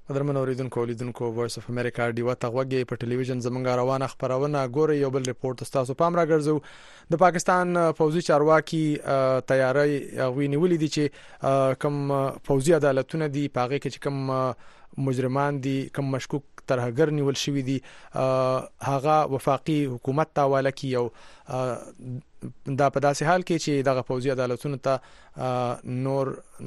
قدرمن اوریدونکو اولیدونکو وایس اف امریکا ډیوه تغوګي په ټلویزیون زمونږ روانه خبرونه ګوري. یو بل ریپورت تاسو پام راګرځو. د پاکستان فوزي چارواکي تیاری غوینی ولې دي چې کوم فوزي عدالتونه دي پاغه کې چې کوم مجرمان دي کوم مشکوک ترهګر نیول شوی دي هغه وفاقي حکومت ته حواله کی او دا په داسې حال کې چې دغه فوزي عدالتونو ته نور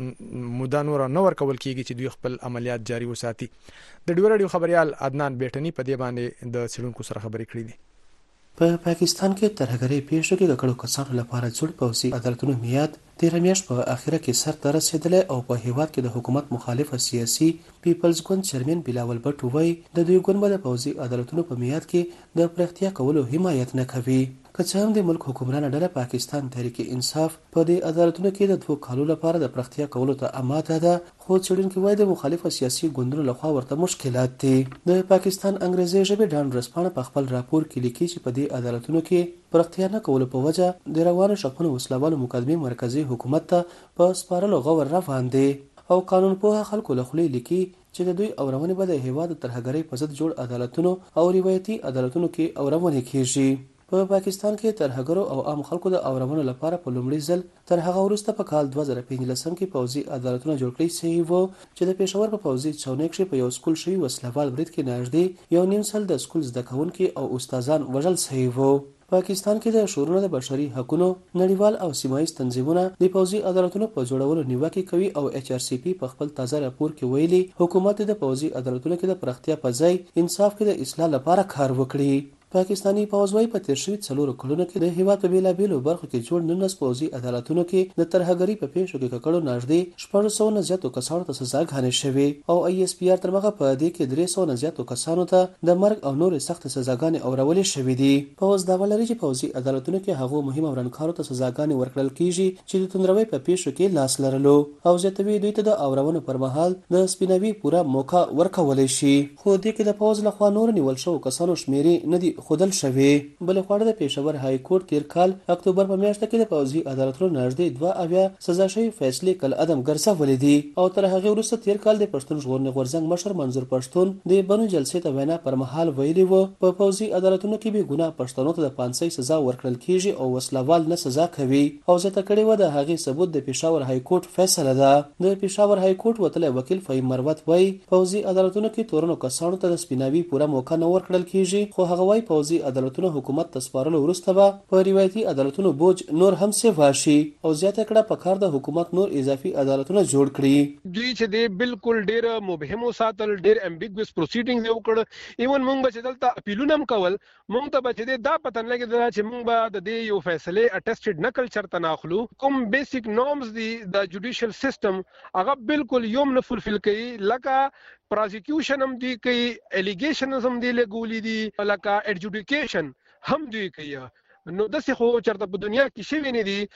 مودا نور نور کول کیږي چې دوی خپل عملیات جاری وساتي. د ډیو رادیو خبريال عدنان بیٹنی په دې باندې د سړونکو سره خبرې کړې دي.
په پاکستان کې ترهګرۍ پیښو کې د کډو کسانو لپاره جوړ فوزي عدالتونو میاد تیر میاشت په اخیره کې سر ته رسیدلی او په هیواد کې د حکومت مخالفه سیاسي پیپلز ګوند چیرمن بلاول بټو وایي د دوی ګوند به د فوزي عدالتونو په میاد کې د پرختیا کولو حمایت نه کوي. که څه هم د ملک حکمرانه ډله پاکستان تحریک انصاف په دې عدالتونو کې د دوه کالو لپاره د پرختیا کولو ته آماده ده، خو څېړونکي وایي د مخالفه سیاسي ګوندونو لخوا ورته مشکلات دي. د پاکستان انګریزي ژبې ډان ورسپانه په خپل راپور کې لیکي چې په دې عدالتونو کې پرختیا نه کولو په وجه د روانو شخصونو وسلوالو مقدمې مرکزی حکومت ته په سپارلو غور روان دي او قانون پوه خلکو له خولې لیکي چې د دوی اورونې به د هیواد ترهګرۍ په ضد جوړ عدالتونو او روایتي عدالتونو کې اورونې کیږي. په پاکستان کې ترهګرو او عام خلکو د اورونو لپاره په لومړي ځل تر هغه وروسته په کال دوه زره پنځلسم کې فوزي عدالتونه جوړ کړي شوي وو چې د پېښور په فوزي چونې کې په یو سکول شوي وسلوال برید کې نږدې یو نیم سل د سکول زده کوونکي او استادان وژل شوي وو. پاکستان کې د شورونو د بشري حقوقو نړیوال او سیمایي تنظیمونه د فوزي عدالتونو په جوړولو نیوکه کوي او ایچ آر سی پی په خپل تازه راپور کې ویلي حکومت د فوزي عدالتونو کې د پرختیا په ځای انصاف کې د اصلاح لپاره کار وکړي. پاکستانی پوځوي په تیر شوي څلورو کلونو کې د هیواد په بیلابیلو برخو کې جوړ نولس فوزي عدالتونو کې د ترهګرۍ په پیښو کې ککړو نږدې شپږ سوه نه زیاتو کسانو ته سزاګانې شوې او ای اس پی آر تر مخه په دې کې درې سوه نه زیاتو کسانو ته د مرګ او نورې سخت سزاګانې اورولې شوې دي. پوځ دعوه لري چې فوزي عدالتونو کې هغو مهم ورانکارو ته سزاګانې ورکړل کیږي چې د توندروي په پیښو کې لاس لرلو او زیاتوي دوی ته د اورونو پر مهال د سپینوي پوره موقع ورکولای شي. خو دې کې د پوځ لخوا نور نیول شوو کسانو شمیرې نه دي ښودل شوې. بل خواړه د پېښور های کورټ تیر کال اکتوبر په میاشت کې د فوزي عدالتونو نږدې دوه اویا سزا شوي فیصلې کل عدم ګرځولې دي او تر هغه وروسته تیر کال د پښتون ژغورنې غورځنګ مشر منظور پښتون د بنو جلسې ته وینا پر مهال ویلي وو په فوزي عدالتونو کې به ګناه پښتنو ته د پانسۍ سزا ورکړل کیږي او وسلوال نه سزا کوي او زیاته کړې و د هغې ثبوت د پېښور های کورټ فیصله ده. د پېښور های کورټ وتلی وکیل فهیم مروت وایي فوزي عدالتونو کې تورنو کسانو ته د سپیناوي پوره موقع نه ورکړل کیږي، خو هغه وایي فوزي عدالتونو حکومت ته سپارلو وروسته به په روایتي عدالتونو بوج نور هم سیوا شي او زیاته کړه په کار د حکومت نور اضافي عدالتونه جوړ کړي.
دوی چې دی بالکل ډیر مبهم ساتل ډیر امبیګوس پروسیډینګز وکړ. ایون موږ به چې دلته اپیلونه هم کول موږ ته به چې دا پته نه لګېدله چې موږ به د دې یو فیصلې اټیسټډ نقل چرته نه اخلو. کوم بیسیک نورمز دي د جوډیشل سیستم هغه بالکل یوم نه فلفل کوي، لکه پروزیکیوشن هم دی کوي، الیګیشنز هم دی لګولې دي، لکه اډجوډیکیشن هم دوی کوي. نو داسې خو چرته په دنیا کې شوي نه دي.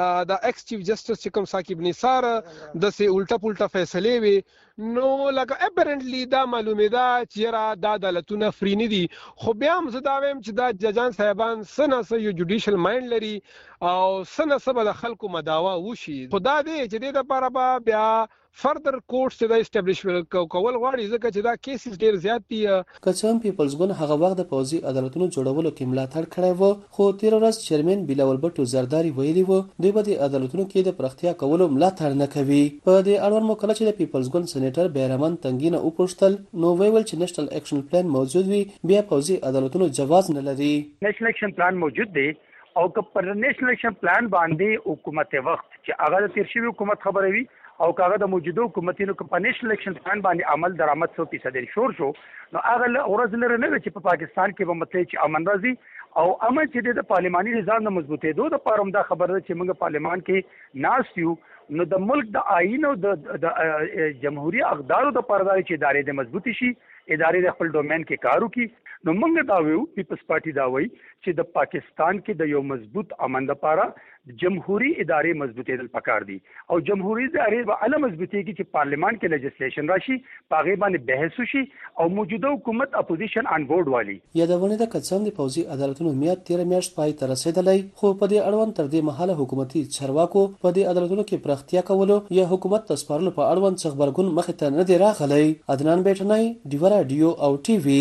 د ایکس چیف جسټس چې کوم ثاقب نثار داسې الټه پلټه فیصلې وي نو لکه اپرنټلی دا معلومې ده چې یاره دا عدالتونه فری نه دي. خو بیا هم زه دا وایم چې دا ججان صاحبان څه نه څه یو جوډیشل مایند لري او څه نه څه به د خلکو مداوا وشي. خو دا دی چې دې دپاره به بیا فردر کورټس چې دا اسټابلیش کول غواړي ځکه چې دا کیسز ډیر زیات دي.
که څه هم پیپلز ګوند هغه وخت د فوزي عدالتونو جوړولو کې ملاتړ کړی و، خو تیر ورځ چیرمن بلاول بټو زرداری ویلي و دوی به د عدالتونو کې د پرختیا کولو ملاتړ نه کوي. په دې اړوند مو کله چې د پیپلز ګوند سېنیټر بیرمن تنګي نه وپوښتل نو ویل چې نېشنل اکشن پلان موجود وي بیا فوزي عدالتونو جواز نه لري.
نېشنل اکشن پلان موجود دی او که پر نېشنل اکشن پلان باندې حکومت وخت چې هغه د تیر شوي حکومت خبره وي او کاغه د موجوده حکومتونو په پنیشنل اکشن پلان باندې عمل درآمد سو فیصد شور شو نو هغه ورځ لري نه چې په پاکستان کې به مطلب چې امن راځي او امن چې د پارلماني نظام د مضبوطېدو د پاره هم دا خبره چې موږ پارلمان کې ناست یو نو د ملک د آئین او د جمهوریت اقدارو د پرداري چې ادارې د مضبوطی شي ادارې د خپل ډومین کې کار وکړي. نو موږ دا ویو پیپلز پارټي دا وایي چې د پاکستان کې د یو مضبوط امن لپاره جمهوری ادارې مضبوطېدل پکار دي او جمهوری ادارې به اله مضبوطېږي چې پارلیمان کې لیجسلیشن راشي، پاغه باندې بحث وشي او موجوده حکومت اپوزیشن آن بورډ والی.
یادونه ده کڅم د پوزي عدالتونو میاد تیر میاشت پای ته رسیدلې، خو په دې اړوند تر دې مهاله حکومتي چارواکو په دې عدالتونو کې پراختیا کولو یا حکومت تسپارلو په اړوند څه خبرګون مخ ته نه دی راغلی. عدنان بیٹنای، دیو رادیو او ټي وي.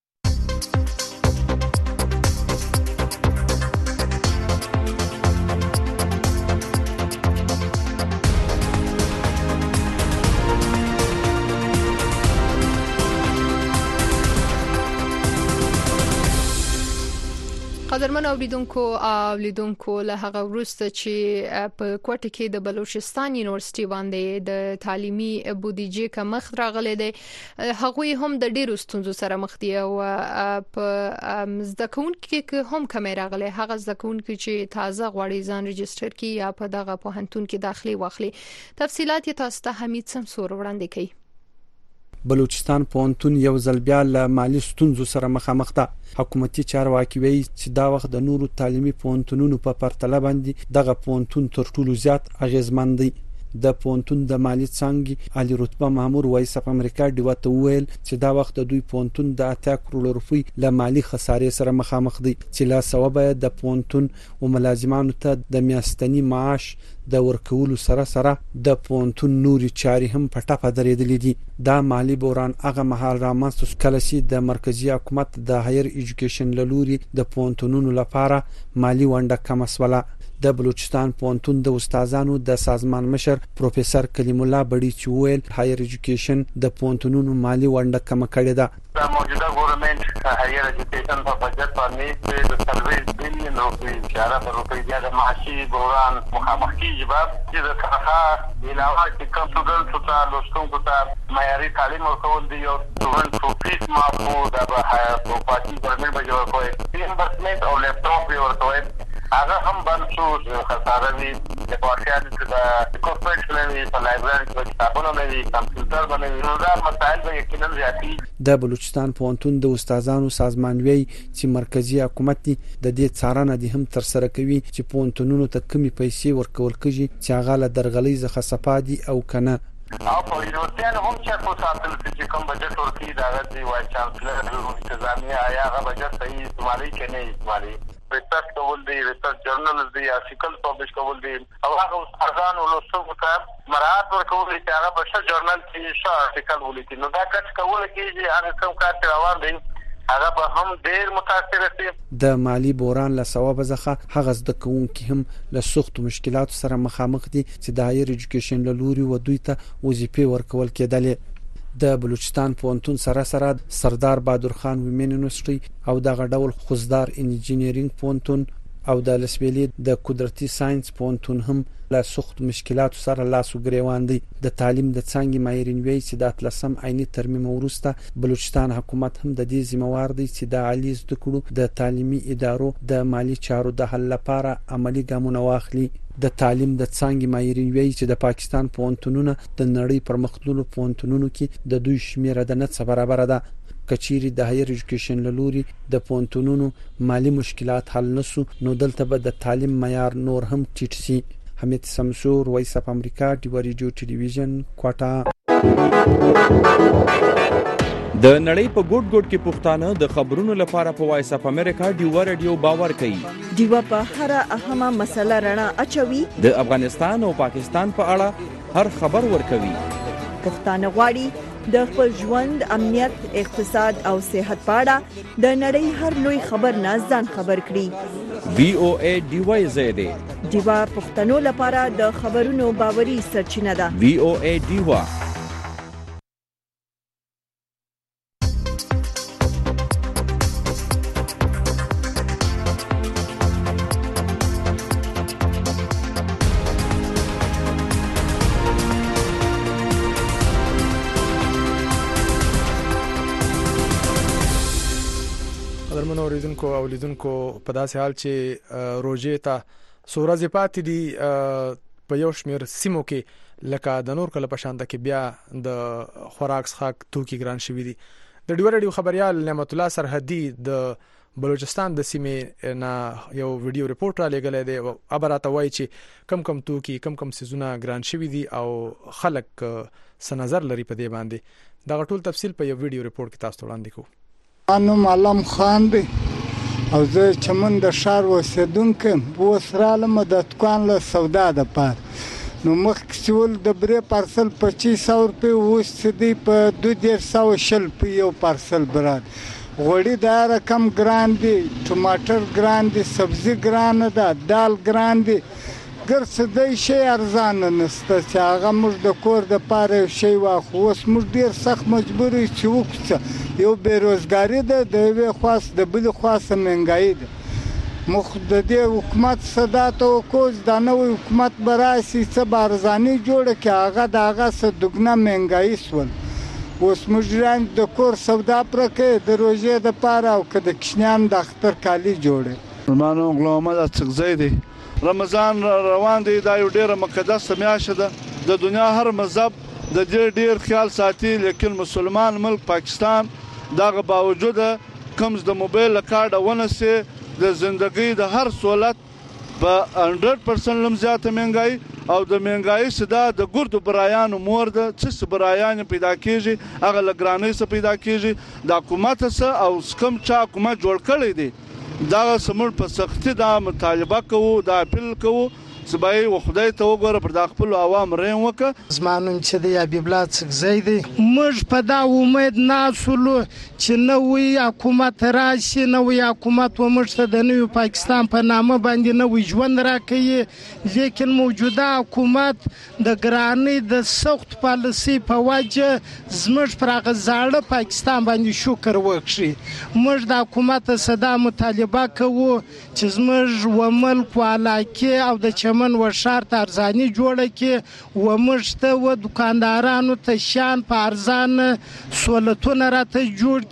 قدرمن اوریدونکو اولیدونکو له هغه وروسته چې په کوټه کې د بلوچستان یونیورسيټي باندې د تعلیمي بودیجې کمښت راغلی دی، هغوی هم د ډیرو ستونزو سره مخ دي او په زده کوونکو کې هم کمی راغلی. هغه زده کوونکو چې تازه غواړي ځان ريجستره کړي یا په دغه پوهنتون کې داخلي واخلي. تفصيلات یې تاسو ته حمید سمسور وړاندې کوي.
بلوچستان پوهنتون یو ځل بیا له مالی ستونزو سره مخامخ ده. حکومتي چارواکي وایي چې دا وخت د نورو تعلیمي پوهنتونونو په پرتله باندې دغه پوهنتون تر ټولو زیات اغیزمن دی. د پوهنتون د مالی څنګه علي رتبه مامور وایي په امریکا ډیوه ته ویل چې دا وخت د دوی پوهنتون د اتیا کروڑ روپۍ له مالی خسارې سره مخامخ دی چې لا سبب د پوهنتون او ملازمانو ته د میاشتنی معاش د ورکولو سره سره د پوهنتون نوري چاري هم په ټاپه درېدلې دي. دا مالی بوران هغه مهال رامنځته کله چې د مرکزی حکومت د هایر ایجوکیشن لوري د پوهنتونونو لپاره مالی ونډه کم اسوله. د بلوچستان پوهنتون د استادانو د سازمان مشر پروفیسور کلیم الله بډی چویل هایر ایجوکیشن د پوهنتونونو مالی ونډه کم کړې ده.
د موجوده ګورنمنت هایر ایجوکیشن په بجټ باندې د سرویس بلین روپۍ اشاره روپۍ د معاشي بوران مخامخ کیږي چې د کارخانه علاوه چې کوم ټول څه لوستونکو ته معیاري تعلیم ورکول دي او ټول فیس معفو د په پاتې ګورنمنت به جوړ کوي ریمبرسمنت او لیپټاپ ورکوي. هغه هم باندې خساره وي د پارتیان د کورپوریټ لوي په لایبرری کې کتابونه لوي کمپیوټر باندې نو دا مسائل به یقینا زیاتی.
د بلوچستان پوهنتون د استادانو سازمان وی چې مرکزی حکومت د دې څارنه د هم تر سره کوي چې پوهنتونونو ته کمی پیسې ورکول کیږي چې هغه له درغلۍ څخه صفادي او کنه
او په یونیورسيټي هم چې په ساتل چې کوم بجټ ورکړي دا د وایس چانسلر انتظامیه آیا هغه بجټ صحیح استعمالي کنه استعمالي ریسرچ کول دي ریسرچ جرنلز دي آرټیکل پبلش کول دي او هغه استادانو ولوستو ته مراعات ورکول چې هغه په ښه جرنل کې ښه آرټیکل ولیکي. نو دا کټ کول کېږي هغه کوم کار چې روان دي هغه به هم ډېر متاثر شي.
د مالی بوران له سبب څخه هغه زده کوونکي هم له سخت مشکلاتو سره مخامخ دي چې د هایر ایجوکیشن له لوري و دوی ته وظیفې ورکول کېدلې. د بلوچستان پوهنتون سره سره سردار بهادر خان ویمن یونیورسيټي او د غډول خوزدار انجینیرینګ پوهنتون او د لسبیلی د قدرتي ساينس پوهنتون هم له سخت مشکلاتو سره لاس وګریوان دي. د تعلیم د څنګه ماهرین وی چې د اتلسم عیني ترمیم وروسته بلوچستان حکومت هم د دې ذمہوار دی چې د عالی زده کړو د تعلیمي ادارو د مالی چارو د حل لپاره عملی ګامونه واخلي. د تعلیم د څنګه ماهرین وی چې د پاکستان پوهنتونونه د نړۍ پرمختللو پوهنتونونو کې د دوی شمیره د نت برابر ده. کچيري د هایر ایجوکیشن لوري د پوهنتونونو مالی مشکلات حل نسو نو دلته به د تعلیم معیار نور هم ټیټ سي. حمید سمسور، وایس اف امریکا، ډیو ریډیو ټلویزیون، کوټا.
د نړۍ په ګوټ ګوټ کې پښتانه د خبرونو لپاره په وایس اف امریکا ډیو ریډیو باور کوي.
ډیو په هر اهمه مسله رڼا اچوي.
د افغانستان او پاکستان په اړه هر خبر ورکوي.
پښتانه غواړي د خپل ژوند، امنیت، اقتصاد او صحت په اړه د نړۍ هر لوی خبر نه ځان خبر کړي.
وی او ای ډیو زیاده
ډیو پښتنو لپاره د خبرونو باوري سرچینه ده.
وی او ای ډیو.
اوریدونکو او لیدونکو په داسې حال چې روزه ته سورزه پاتې دي په یو شمیر سیمو کې لکه د نور کله په شان د کې بیا د خوراک څخه توکي ګران شوی دي. د ډیو رادیو خبريال نعمت الله سرحدي د بلوچستان د سیمې نه یو ویډیو ریپورت را لګلې دی او خبراته وایي چې کم کم توکي کم کم سيزونه ګران شوي دي او خلک څه نظر لري په دې باندې دا ټول تفصیل په یو ویډیو ریپورت کې تاسو وړاندې کوو.
انو معلم خان دی او زه چمن د شار اوسیدونکو وسراله د دکان له سودا د پار نو مخکې سول د برې پارسل پچیس سو روپۍ اوس دی په دوه ډیر سو شل په یو پارسل براد غوړي دا رقم ګران دي ټماټر ګران دي سبزي ګران ده دال ګران دي ګرڅه د شي ارزان نسته چې هغه موږ د کور د پاره شي واخو اوس موږ ډیر سخت مجبور یو چې وکړو یو بیروزګاری ده د یو خاص د بل خاصه منګای ده مخ د دې حکومت صدات او کوز د نوې حکومت براسي څه بارزاني جوړه کې هغه دغه څه دګنا منګای سول اوس مجران د کور سودا پرکې د روزې د پاره او کده کښنان د اختر کالی جوړه
مانو غلامه د څخه دی رمضان روان دی دا یو ډیره مقدسه میاشت ده د دنیا هر مذهب د دې ډیر خیال ساتي لیکن مسلمان ملک پاکستان دغه باوجود کم د موبایل کارت ونسي د ژوندۍ د هر سہولت په صد درصد لم زیاته منګای او د منګای صدا د ګردو برایانو مور د څه برایان پیدا کیږي هغه لګرانې څه پیدا کیږي د حکومت څه او سکم چا حکومت جوړ کړی دی دا سمون په سختي دا مطالبه کوو دا اپیل کوو سبای و خدای ته وګوره پر د خپل عوام ریم وکړه
زمانون چې د حبیب الله څخه زیدي موږ په دا امید ناسولو چې نوې حکومت راشي نوې حکومت و موږ ته د نوې پاکستان په نامه باندې نوې ژوند راکړي لیکن موجوده حکومت د ګرانی د سخت پالیسي په وجه زموږ پر هغه زاړه پاکستان باندې شکر وکړي موږ د حکومت صدا مطالبه کوو چې زموږ و ملک و علاقه او د من و شهر ته ارزاني جوړه کې و مشته و دکاندارانو ته شان په ارزان سہولتونه راته جوړ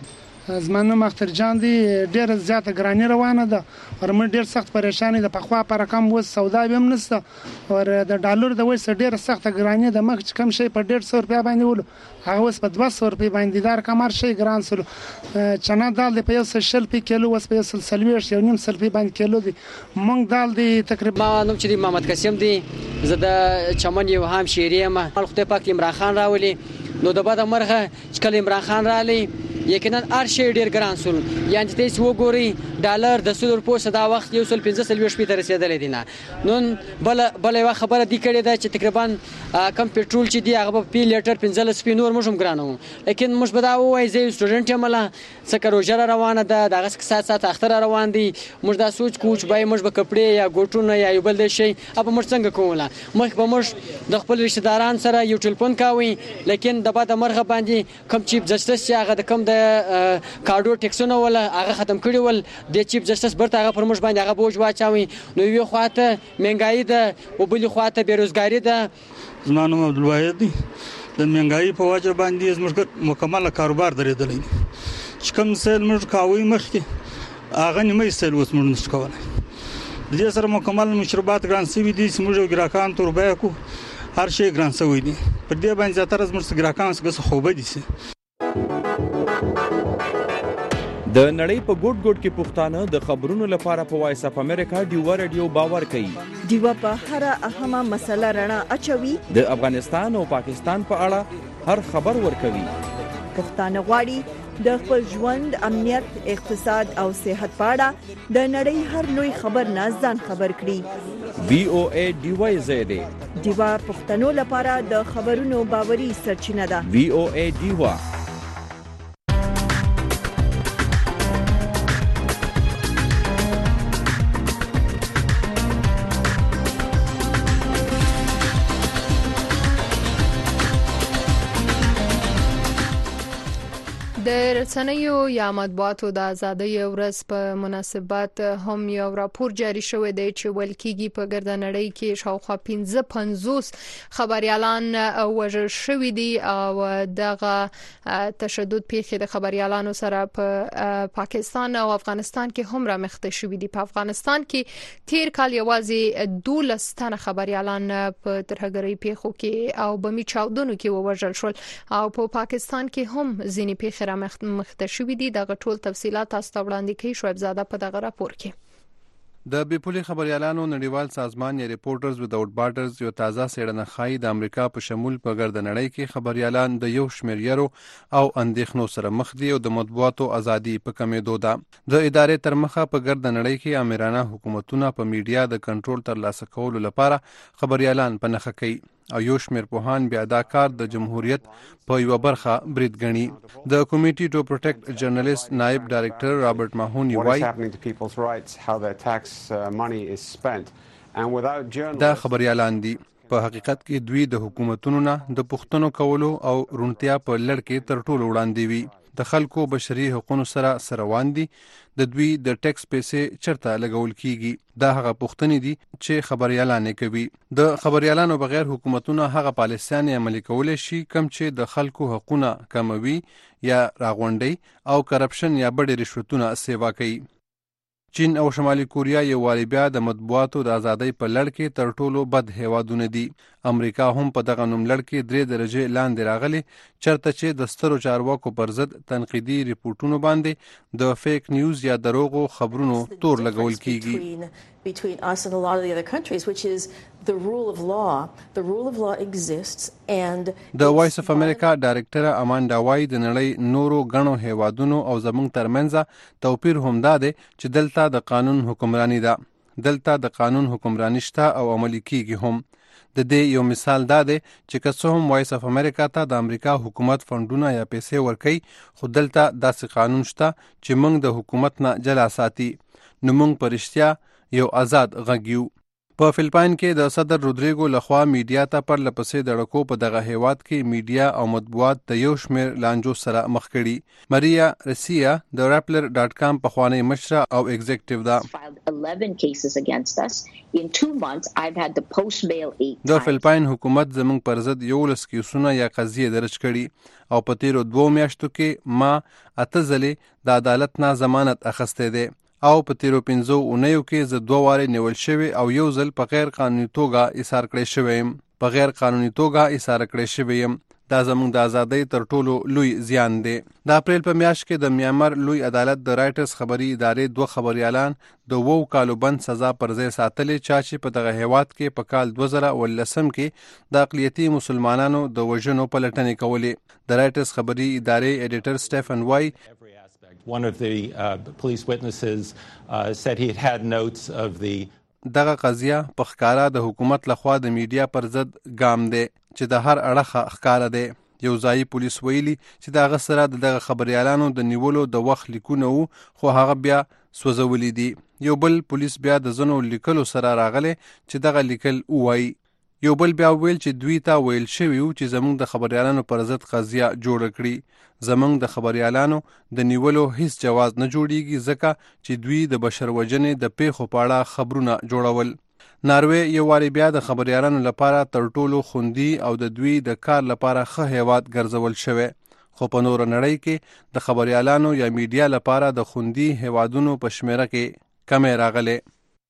کې زمانه مختر جان دی ډیر زیاته ګرانی روانه ده ورمن ډیر سخت پریشانی ده په خوا پر رقم و سودا به هم نسته ور د ډالر د وسه ډیر سخت ګرانی ده مخ کم شي په ډیڑھ سو روپیا باندې ول هغه وس په دوه سو روپیا باندې دار کمر شي ګران سره چنا دال په یو شل په کیلو وس په سلسلويش یو نیم سلفي باندې کیلو دي مونږ دال دي تقریبا
نوم چې محمد قاسم دي زه د چمن یو هم شيري ما خدای پاک عمران خان راولي نو د بعد مرغه چې کله عمران خان رالی یقینا هر شی ډیر ګران سول یعنی تاسو وګورئ ډالر د سل روپو صدا وخت یو سل پنځه سل ویش په رسیدلې دي نه نن بل بل یو خبره دی کړې ده چې تقریبا کم پټرول چې دی هغه په لیټر پنځه لس په نور مشم ګرانو لیکن مش بدا وای زه سټوډنټ یم لا څکه روزه روانه ده دغه سات سات اختر روان دي مش دا سوچ کوچ بای مش به کپڑے یا ګوټونه یا یو بل شي اب مش څنګه کوله مخ به مش د خپل رشتہ داران سره یو ټلیفون کاوي لیکن د بعد مرغه باندې کم چیپ جسټس چې هغه د کم د کارډو ټیکسونه ولا هغه ختم کړي ول د چیف جسټس برته هغه پر مش باندې هغه بوج واچوي نو یو خواته منګای ده او بل خواته بیروزګاری ده
زمانو عبدالواحد دی د منګای په وجه باندې زموږ مکمل کاروبار درېدلی چې کوم څه موږ کاوي مخکې هغه نیمه سیل وس موږ نشو کولای د دې سره مکمل مشروبات ګران سوي دي چې موږ ګراکان تربه کو هر شی ګران سوي دي پر دې باندې زیاتره زموږ ګراکان څخه خوبه دي
د نړۍ په ګوټ ګوټ کې پښتانه د خبرونو لپاره په وایس اپ امریکا ډیو رادیو باور کوي
ډیو په هر اهمه مسله رڼا اچوي
د افغانستان او پاکستان په اړه هر خبر ورکوي
پښتانه غواړي د خپل ژوند امنیت اقتصاد او صحت په اړه د نړۍ هر لوی خبر نه ځان خبر کړي
وی او ای ډیو زد
ډیو پښتنو لپاره د خبرونو باوري سرچینه ده
وی او ای ډیو
د رسنیو یا مطبوعاتو د ازادۍ ورځ په مناسبت هم یو راپور جاری شوی دی چې ویل کېږي په ګرده نړۍ کې شاوخوا پنځه پنځوس خبريالان وژل شوي دي او دغه تشدد پیښې د خبريالانو سره په پاکستان او افغانستان کې هم را مخته شوي دي. په افغانستان کې تیر کال یوازې دولس تنه خبريالان په ترهګرۍ پیښو کې او بمي چاودنو کې وژل شول او په پاکستان کې هم ځینې پیښې رامخته شوې دي. دغه ټول تفصيلات تاسو ته وړاندې کوي شعیب زاده په دغه راپور کې.
د بیپولي خبريالانو نړیوال سازمان یا ریپورټرز وداوټ بارډرز یو تازه څېړنه ښایي د امریکا په شمول په ګرد نړۍ کې خبريالان د یو شمېر یرو او اندېښنو سره مخ دي او د مطبوعاتو ازادي په کمېدو ده. د ادارې تر مخه په ګرد نړۍ کې امرانه حکومتونه په میډیا د کنټرول ترلاسه کولو لپاره خبريالان په نښه کوي او یو شمېر پوهان بیا دا کار د جمهوریت په یوه برخه برید ګڼي. د کمیټي ټو پروټیکټ جرنالیست نائب ډایرکټر رابرټ ماهونی وایي دا خبريالان دي. په حقیقت کې دوی د حکومتونو نه د پوښتنو کولو او رونتیا په لړ کې تر ټولو وړاندې وي. د خلکو بشري حقوقو سره سره روان دي. د دوی د ټیکس پیسې چرته لګول کیږي. دا هغه پوښتنې دي چې خبريالان کوي. د خبريالانو بغیر حکومتونه هغه پالیسیان عملي کولای شي کم چې د خلکو حقوقونه کموي یا راغونډي او کرپشن یا بډې رشوتونه سیوا کوي. چین او شمالي کوریا یو واري بیا د مطبوعاتو د ازادۍ په لړ کې تر ټولو بد هیوادونه دي. امریکا هم په دغه نوم لړ کې درې درجه لاندې راغلي چرته چې د سترو چارواکو پر ضد تنقیدي ریپورتونو باندې د فیک نیوز یا دروغو خبرونو تور لګول کیږي.
between us and a lot of the other countries, which is the rule of law. The rule of law exists and
د وایس اف امریکا ډایرکټر امانډا وای د نړۍ نورو غنو هیوادونو او زمونږ ترمنځ توپیر هم دا دی چې دلته د قانون حکمرانی ده. دلته د قانون حکمرانی شته او عملي کیږي هم. د دې یو مثال دا دی چې که څه هم وایس اف امریکا ته د امریکا حکومت فندونه یا پیسې ورکوي خو دلته داسې قانون شته چې موږ د حکومت نه جلا ساتي. نو موږ په رښتیا یو آزاد غږ یو. په فلپاین کې د صدر رودریګو لخوا میډیا ته پر لپسې دړکو په دغه هیواد کې میډیا او مطبوعات د یو شمېر لانجو سره مخ کړي. ماریا رسیا د راپلر ډاټ کام پخوانی مشره او ایگزیکټیو ده. د فلپاین حکومت زموږ پر ضد یولس کیسونه یا قضیې درج کړي او په تیرو دوو میاشتو کې ما اته ځلې د عدالت نه ضمانت اخیستی دی او په تیرو پنځو اونیو کې زه دوه وارې نیول شوی او یو ځل په غیر قانوني توګه ایثار کړی شوی یم. په غیر قانوني توګه ایثار کړی شوی یم. دا زموږ د ازادۍ تر ټولو لوی زیان دی. د اپریل په میاشت کې د میانمار لوی عدالت د رایټرز خبري ادارې دوه خبريالان د وو کالو بند سزا پر ځای ساتلې چا چې په دغه هیواد کې په کال دوه زره ولسم کې د اقلیتي مسلمانانو د وژنو پلټنې کولې. د رایټرز خبري ادارې ایډیټر سټیفن وای
One of the uh, police witnesses uh, said he had had notes of the
دغه قضیه په ښکارا د حکومت لخوا د میډیا پر ضد ګام دی چې د هر اړخه ښکارا دی. یو ځای پولیس ویلي چې دغه سره دغه خبريالانو د نیولو د وخت لیکونه وو خو هغه بیا سوځولي دي. یو بل پولیس بیا د زنو لیکلو سره راغله چې دغه لیکل وایي. یو بل بیا ویل چې دوی ته ویل شوی و چې زمونږ د خبريالانو پر ضد قضیه جوړ کړي. زمونږ د خبريالانو د نیولو هیڅ جواز نه جوړیږي ځکه چې دوی د بشر وژنې د پیښو په اړه خبرونه جوړول. ناروې یو واري بیا د خبريالانو لپاره تر ټولو خوندي او د دوی د کار لپاره ښه هیواد ګرځول شوی. خو په نور نړۍ کې د خبريالانو یا میډیا لپاره د خوندي هیوادونو په شمیره کې کمې راغلي.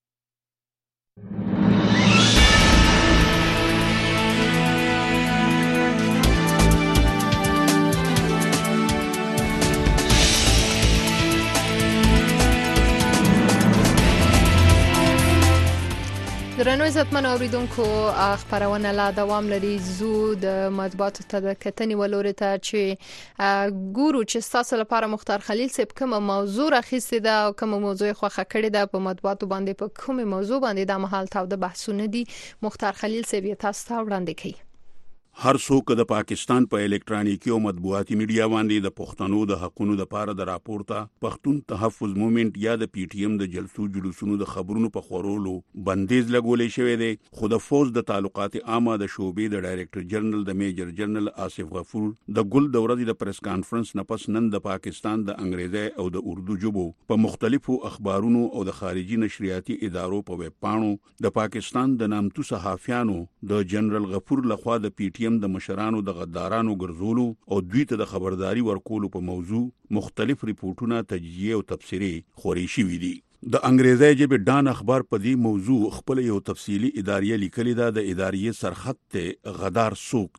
درنو عزتمن اوریدونکو خبرونه لا دوام لري. زو د مطبوعاتو ته د کتنې ولوري ته چې ګورو چې تاسو لپاره مختار خلیل صاحب کوم موضوع راخیسته ده او کوم موضوع خوخه کړی ده په مطبوعاتو باندې په کوم موضوع باندې د محل تاو د بحثونه دي. مختار خلیل صاحب تاسو ته وړاندې کوي.
هر څوک د پاکستان په پا الکترونیکی او مطبوعاتي میډیا باندې د پښتنو د حقونو د پاره د راپورته پښتون تحفظ موومېنټ یا د پی ټی ایم د جلسو جلوسونو د خبرونو په خورولو بندیز لګولې شوی دی. خو د فوز د تعلقات عامه د شوبې د ډایرکټر جنرال د میجر جنرال آصف غفور د ګل د ورځې د پریس کانفرنس نه پس نن د پاکستان د انګریزي او د اردو ژبو په مختلفو اخبارونو او د خارجي نشریاتي ادارو په ویب پاڼو د پاکستان د نامتو صحافیانو د جنرال غفور لخوا د پی ټی د مشرانو د غدارانو ګرځولو او دوی ته د خبرداري ورکولو په موضوع مختلف ریپورتونه تجزیه او تبصرې خوري شوې دي. د انګریزي ژبې ډان اخبار په دې موضوع خپل یو تفصیلی اداریه لیکلی دا د اداریه سرخط ته غدار سوق دی.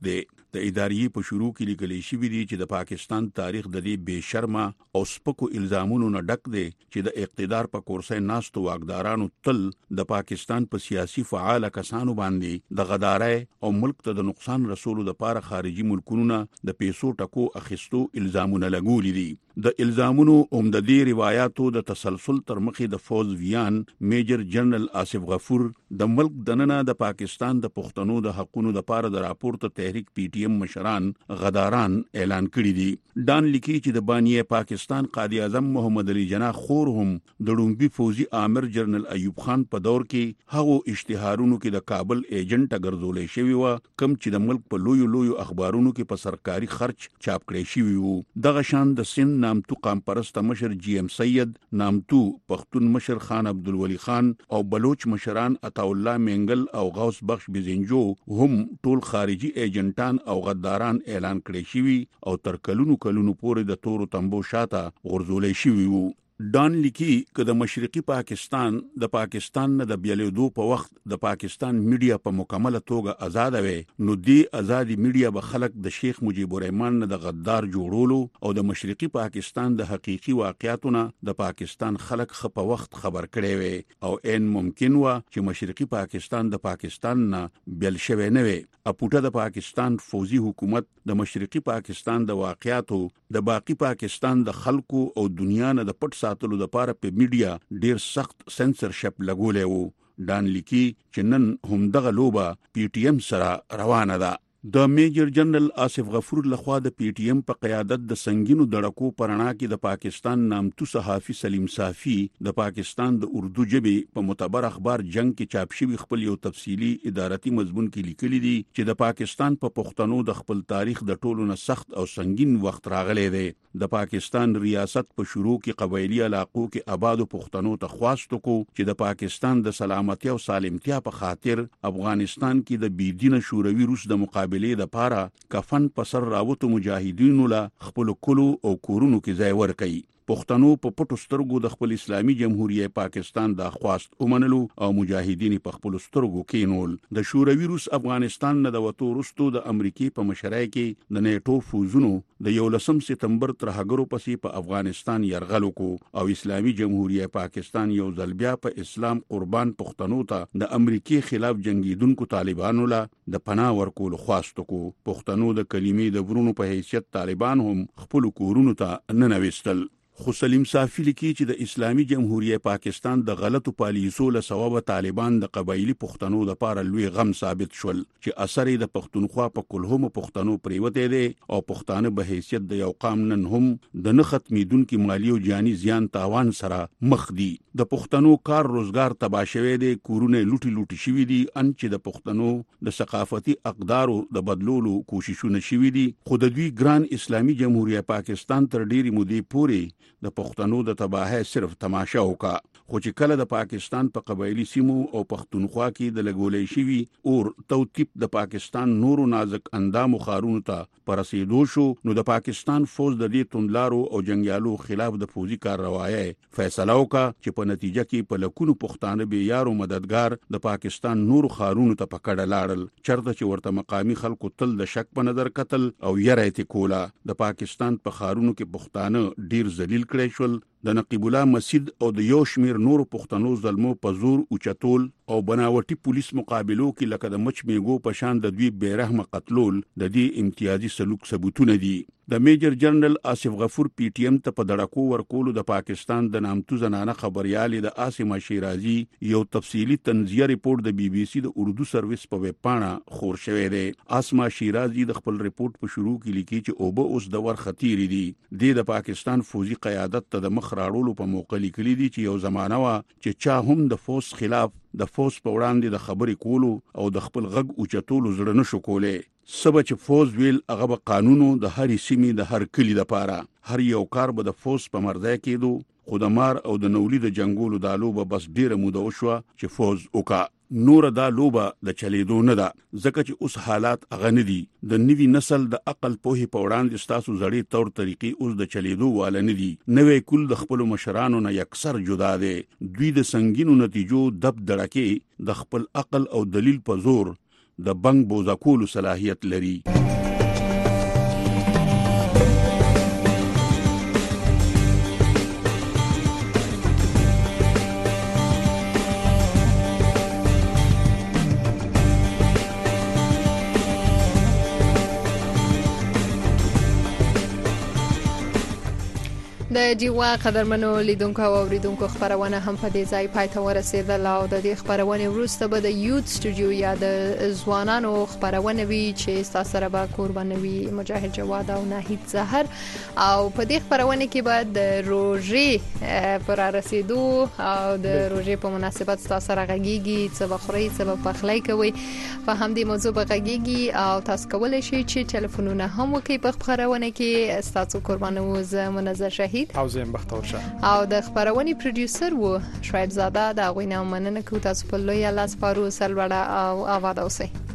د ادارې په شروع کې لیکل شوی دی چې د پاکستان تاریخ د دې بے شرمه او سپکو الزامونو نه ډک دی چې د اقتدار په کورسۍ ناستو واکدارانو تل د پاکستان په سیاسي فعال کسانو باندې د غدارۍ او ملک ته د نقصان رسولو لپاره خارجي ملکونو د پیسو ټکو اخیستو الزامونه لګولي دي. د الزامونو عمددي روایتو د تسلسل تر مخې د فوز ویان میجر جنرال آصف غفور د ملک دننه د پاکستان د پښتنو د حقوقو لپاره د راپورته تحریک پی ټی ایم مشران غداران اعلان کړی دي. ډان لیکي چې د بانی پاکستان قائد اعظم محمد علي جناح خور هم د ډومبي فوزي آمر جنرال ایوب خان په دور کې هغه اشتهارونو کې د کابل ایجنټ ګرځولې شوی و کم چې د ملک په لویو لویو اخبارونو کې په سرکاري خرچ چاپ کړی شوی وو. دغه شان د سند نامتو قام پرست مشر جی ام سید، نامتو پښتون مشر خان عبدالولی خان او بلوچ مشران عطا الله مینګل او غوث بخش بزنجو هم ټول خارجي ایجنټان او غداران اعلان کړي شوی او تر کلونو کلونو پورې د تورو تنبو شاته غورځولې شوی وو. ډان لیکي چې د مشرقي پاکستان د پاکستان نه د بیلیدو په وخت د پاکستان میډیا په مکمله توګه آزاد وي، نو دی آزادي میډیا به خلک د شیخ مجیب الرحمن نه د غدار جوړولو او د مشرقي پاکستان د حقيقي واقعیتونو د پاکستان خلک خپ وخت خبر کړي وي او ان ممکن و چې مشرقي پاکستان د پاکستان نه بیل شوی نه وي. اپوټه د پاکستان فوزي حکومت د مشرقي پاکستان د واقعیتو د باقی پاکستان د خلکو او دنیا نه د پټ ساتلو لپاره په میډیا ډیر سخت سنسرشپ لګولې وو. ډان لیکي چې نن هم دغه لوبه پی ټی ایم سره روانه ده. د میجر جنرال آصف غفور لخوا د پی ټی ایم په قیادت د سنگینو دړکو پرانا کې د پاکستان نامتو صحافي سلیم صافي د پاکستان د اردو ژبې په معتبر اخبار جنگ کې چاپ شوی خپل یو تفصیلی ادارتي مضمون کې لیکلي دي چې د پاکستان په پښتنو د خپل تاریخ د ټولو نه سخت او سنگین وخت راغلی دی. د پاکستان ریاست په شروع کې قبایلی علاقو کې آبادو پښتنو ته خواستو کو چې د پاکستان د سلامتی او سالمتیا په خاطر افغانستان کې د بيدینه شوروي روس د مقابله د پاره کفن پسر راوتو مجاهدینو لا خپل کلو او کورونو کې ځای ورکړي. پښتنو په پټو سترګو د خپل اسلامي جمهوریت پاکستان د خواست اومنلو او مجاهدین په خپل سترګو کېنول. د شوروي روس افغانستان نه د وټو رستو د امریکای په مشرۍ کې د نیټو فوزونو د یولسم سپتمبر تر هغه پسې په افغانستان يرغل وکړو او اسلامي جمهوریت پاکستان یو ځل بیا په اسلام قربان پښتنو ته د امریکای خلاف جنگیدونکو طالبانو لا د پناه ورکول خواست وکړو. پښتنو د کلمې د ورونو په حیثیت طالبان هم خپل کورونو ته نه نوستل. خو سلیم صافي لیکي چې د اسلامي جمهوریت پاکستان د غلطو پالیسو له سبب طالبان د قبایلی پښتنو لپاره لوی غم ثابت شول چې اثر د پښتونخوا په کلهم پښتنو پریوته دي او پښتانه به حیثیت د یو قام نن هم د نه ختمیدونکو مالی او جانی زیان تاوان سره مخ دي. د پښتنو کار روزګار تباہ شوی دی، کورونه لوټي لوټي شوی دي، ان چې د پښتنو د ثقافتي اقدارو د بدلولو کوششونه شوی دي. خو د دوی ګران اسلامي جمهوریت پاکستان تر ډیری مودې پورې د پښتنو د تباہي صرف تماشا وکا. خو چې کله د پاکستان په قبایلی سیمو او پښتونخوا کې د لګولې شوی اور توتیپ د پاکستان نورو نازک اندامو خارونو ته پرسیدو شو، نو د پاکستان فوج د دې توندلارو او جنگیالو خلاف د فوجي کارروایي فیصله وکا چې په نتیجه کې په لکونو پښتانه به یارو مددگار د پاکستان نورو خارونو ته پکړه لاړل، چرته چې ورته مقامی خلکو تل د شک په نظر قتل او یره تی کولا. د پاکستان په خارونو کې پښتانه ډیر ذلیل کړي شول. د نقیب الله مسجد او د یو شمیر نورو پښتنو ظلمو په زور اوچتول او بناوټي پولیس مقابلو کې لکه د مچ میګو په شان د دوی بیرحمه قتلول د دې امتیازي سلوک ثبوتونه دي. د میجر جنرال آصف غفور پی ټی ایم ته په دړکو ورکولو د پاکستان د نامتو زنانه خبريالې د آسمه شیرازي یو تفصیلی تنزیه ریپورت د بی بی سی د اردو سرویس په ویب پاڼه خور شوی دی. آسمه شیرازي د خپل ریپورت په شروع کې لیکي چې اوبه اوس د ور خطیر دي. د پاکستان فوجي قیادت ته د مخ راړولو په موقع لیکلي دي چې یو زمانہ وا چې چا هم د فوج خلاف د فوج په وړاندې د خبرې کولو او د خپل غږ اوچتولو زړه نشو کولای. سبا چې فوج ویل هغه به قانونو د هر سیمې د هر کلی لپاره هر یو کار به د فوج په مرزه کېدو. خو د مار او د نولي د جنگولو د لوبه بس ډیره موده وشوه چې فوج وکا. نور دا لوبه د چلیدو نه ده، ځکه چې اوس حالات هغه نه دي. د نوي نسل د عقل پوهې په وړاندې ستاسو زړې تور طریقې اوس د چلیدو واله نه دي. نوې کول د خپل مشرانو نه یکسر جدا دي. دوی د سنگینو نتیجو دب دړکې د خپل عقل او دلیل په زور د بنګ بوزا کولو صلاحیت لري.
د دیوا قدرمنو لیدونکو او اوریدونکو خبرونه هم په دې ځای پای ته ورسېدل او د دې خبرونه وروسته به د یوت سټوډیو یا د ځوانانو خبرونه وی چې تاسو سره به قربانوي مجاهد جواد او ناهید زهر او په دې خبرونه کې به د روزي پر رسیدو او د روزي په مناسبت تاسو سره غږیږي څه بخوري څه په پخلی کوي په همدې موضوع به غږیږي او تاسو کولای شئ چې ټلیفونونه هم وکړئ په خبرونه کې تاسو قربانو ز منظر شهید
او زم بختور شه
او د خبرونې پروډوسر وو شعیب زاده دا غوینه مننه کو تاسو په لوی الله سپارو سلوړه او آباد اوسئ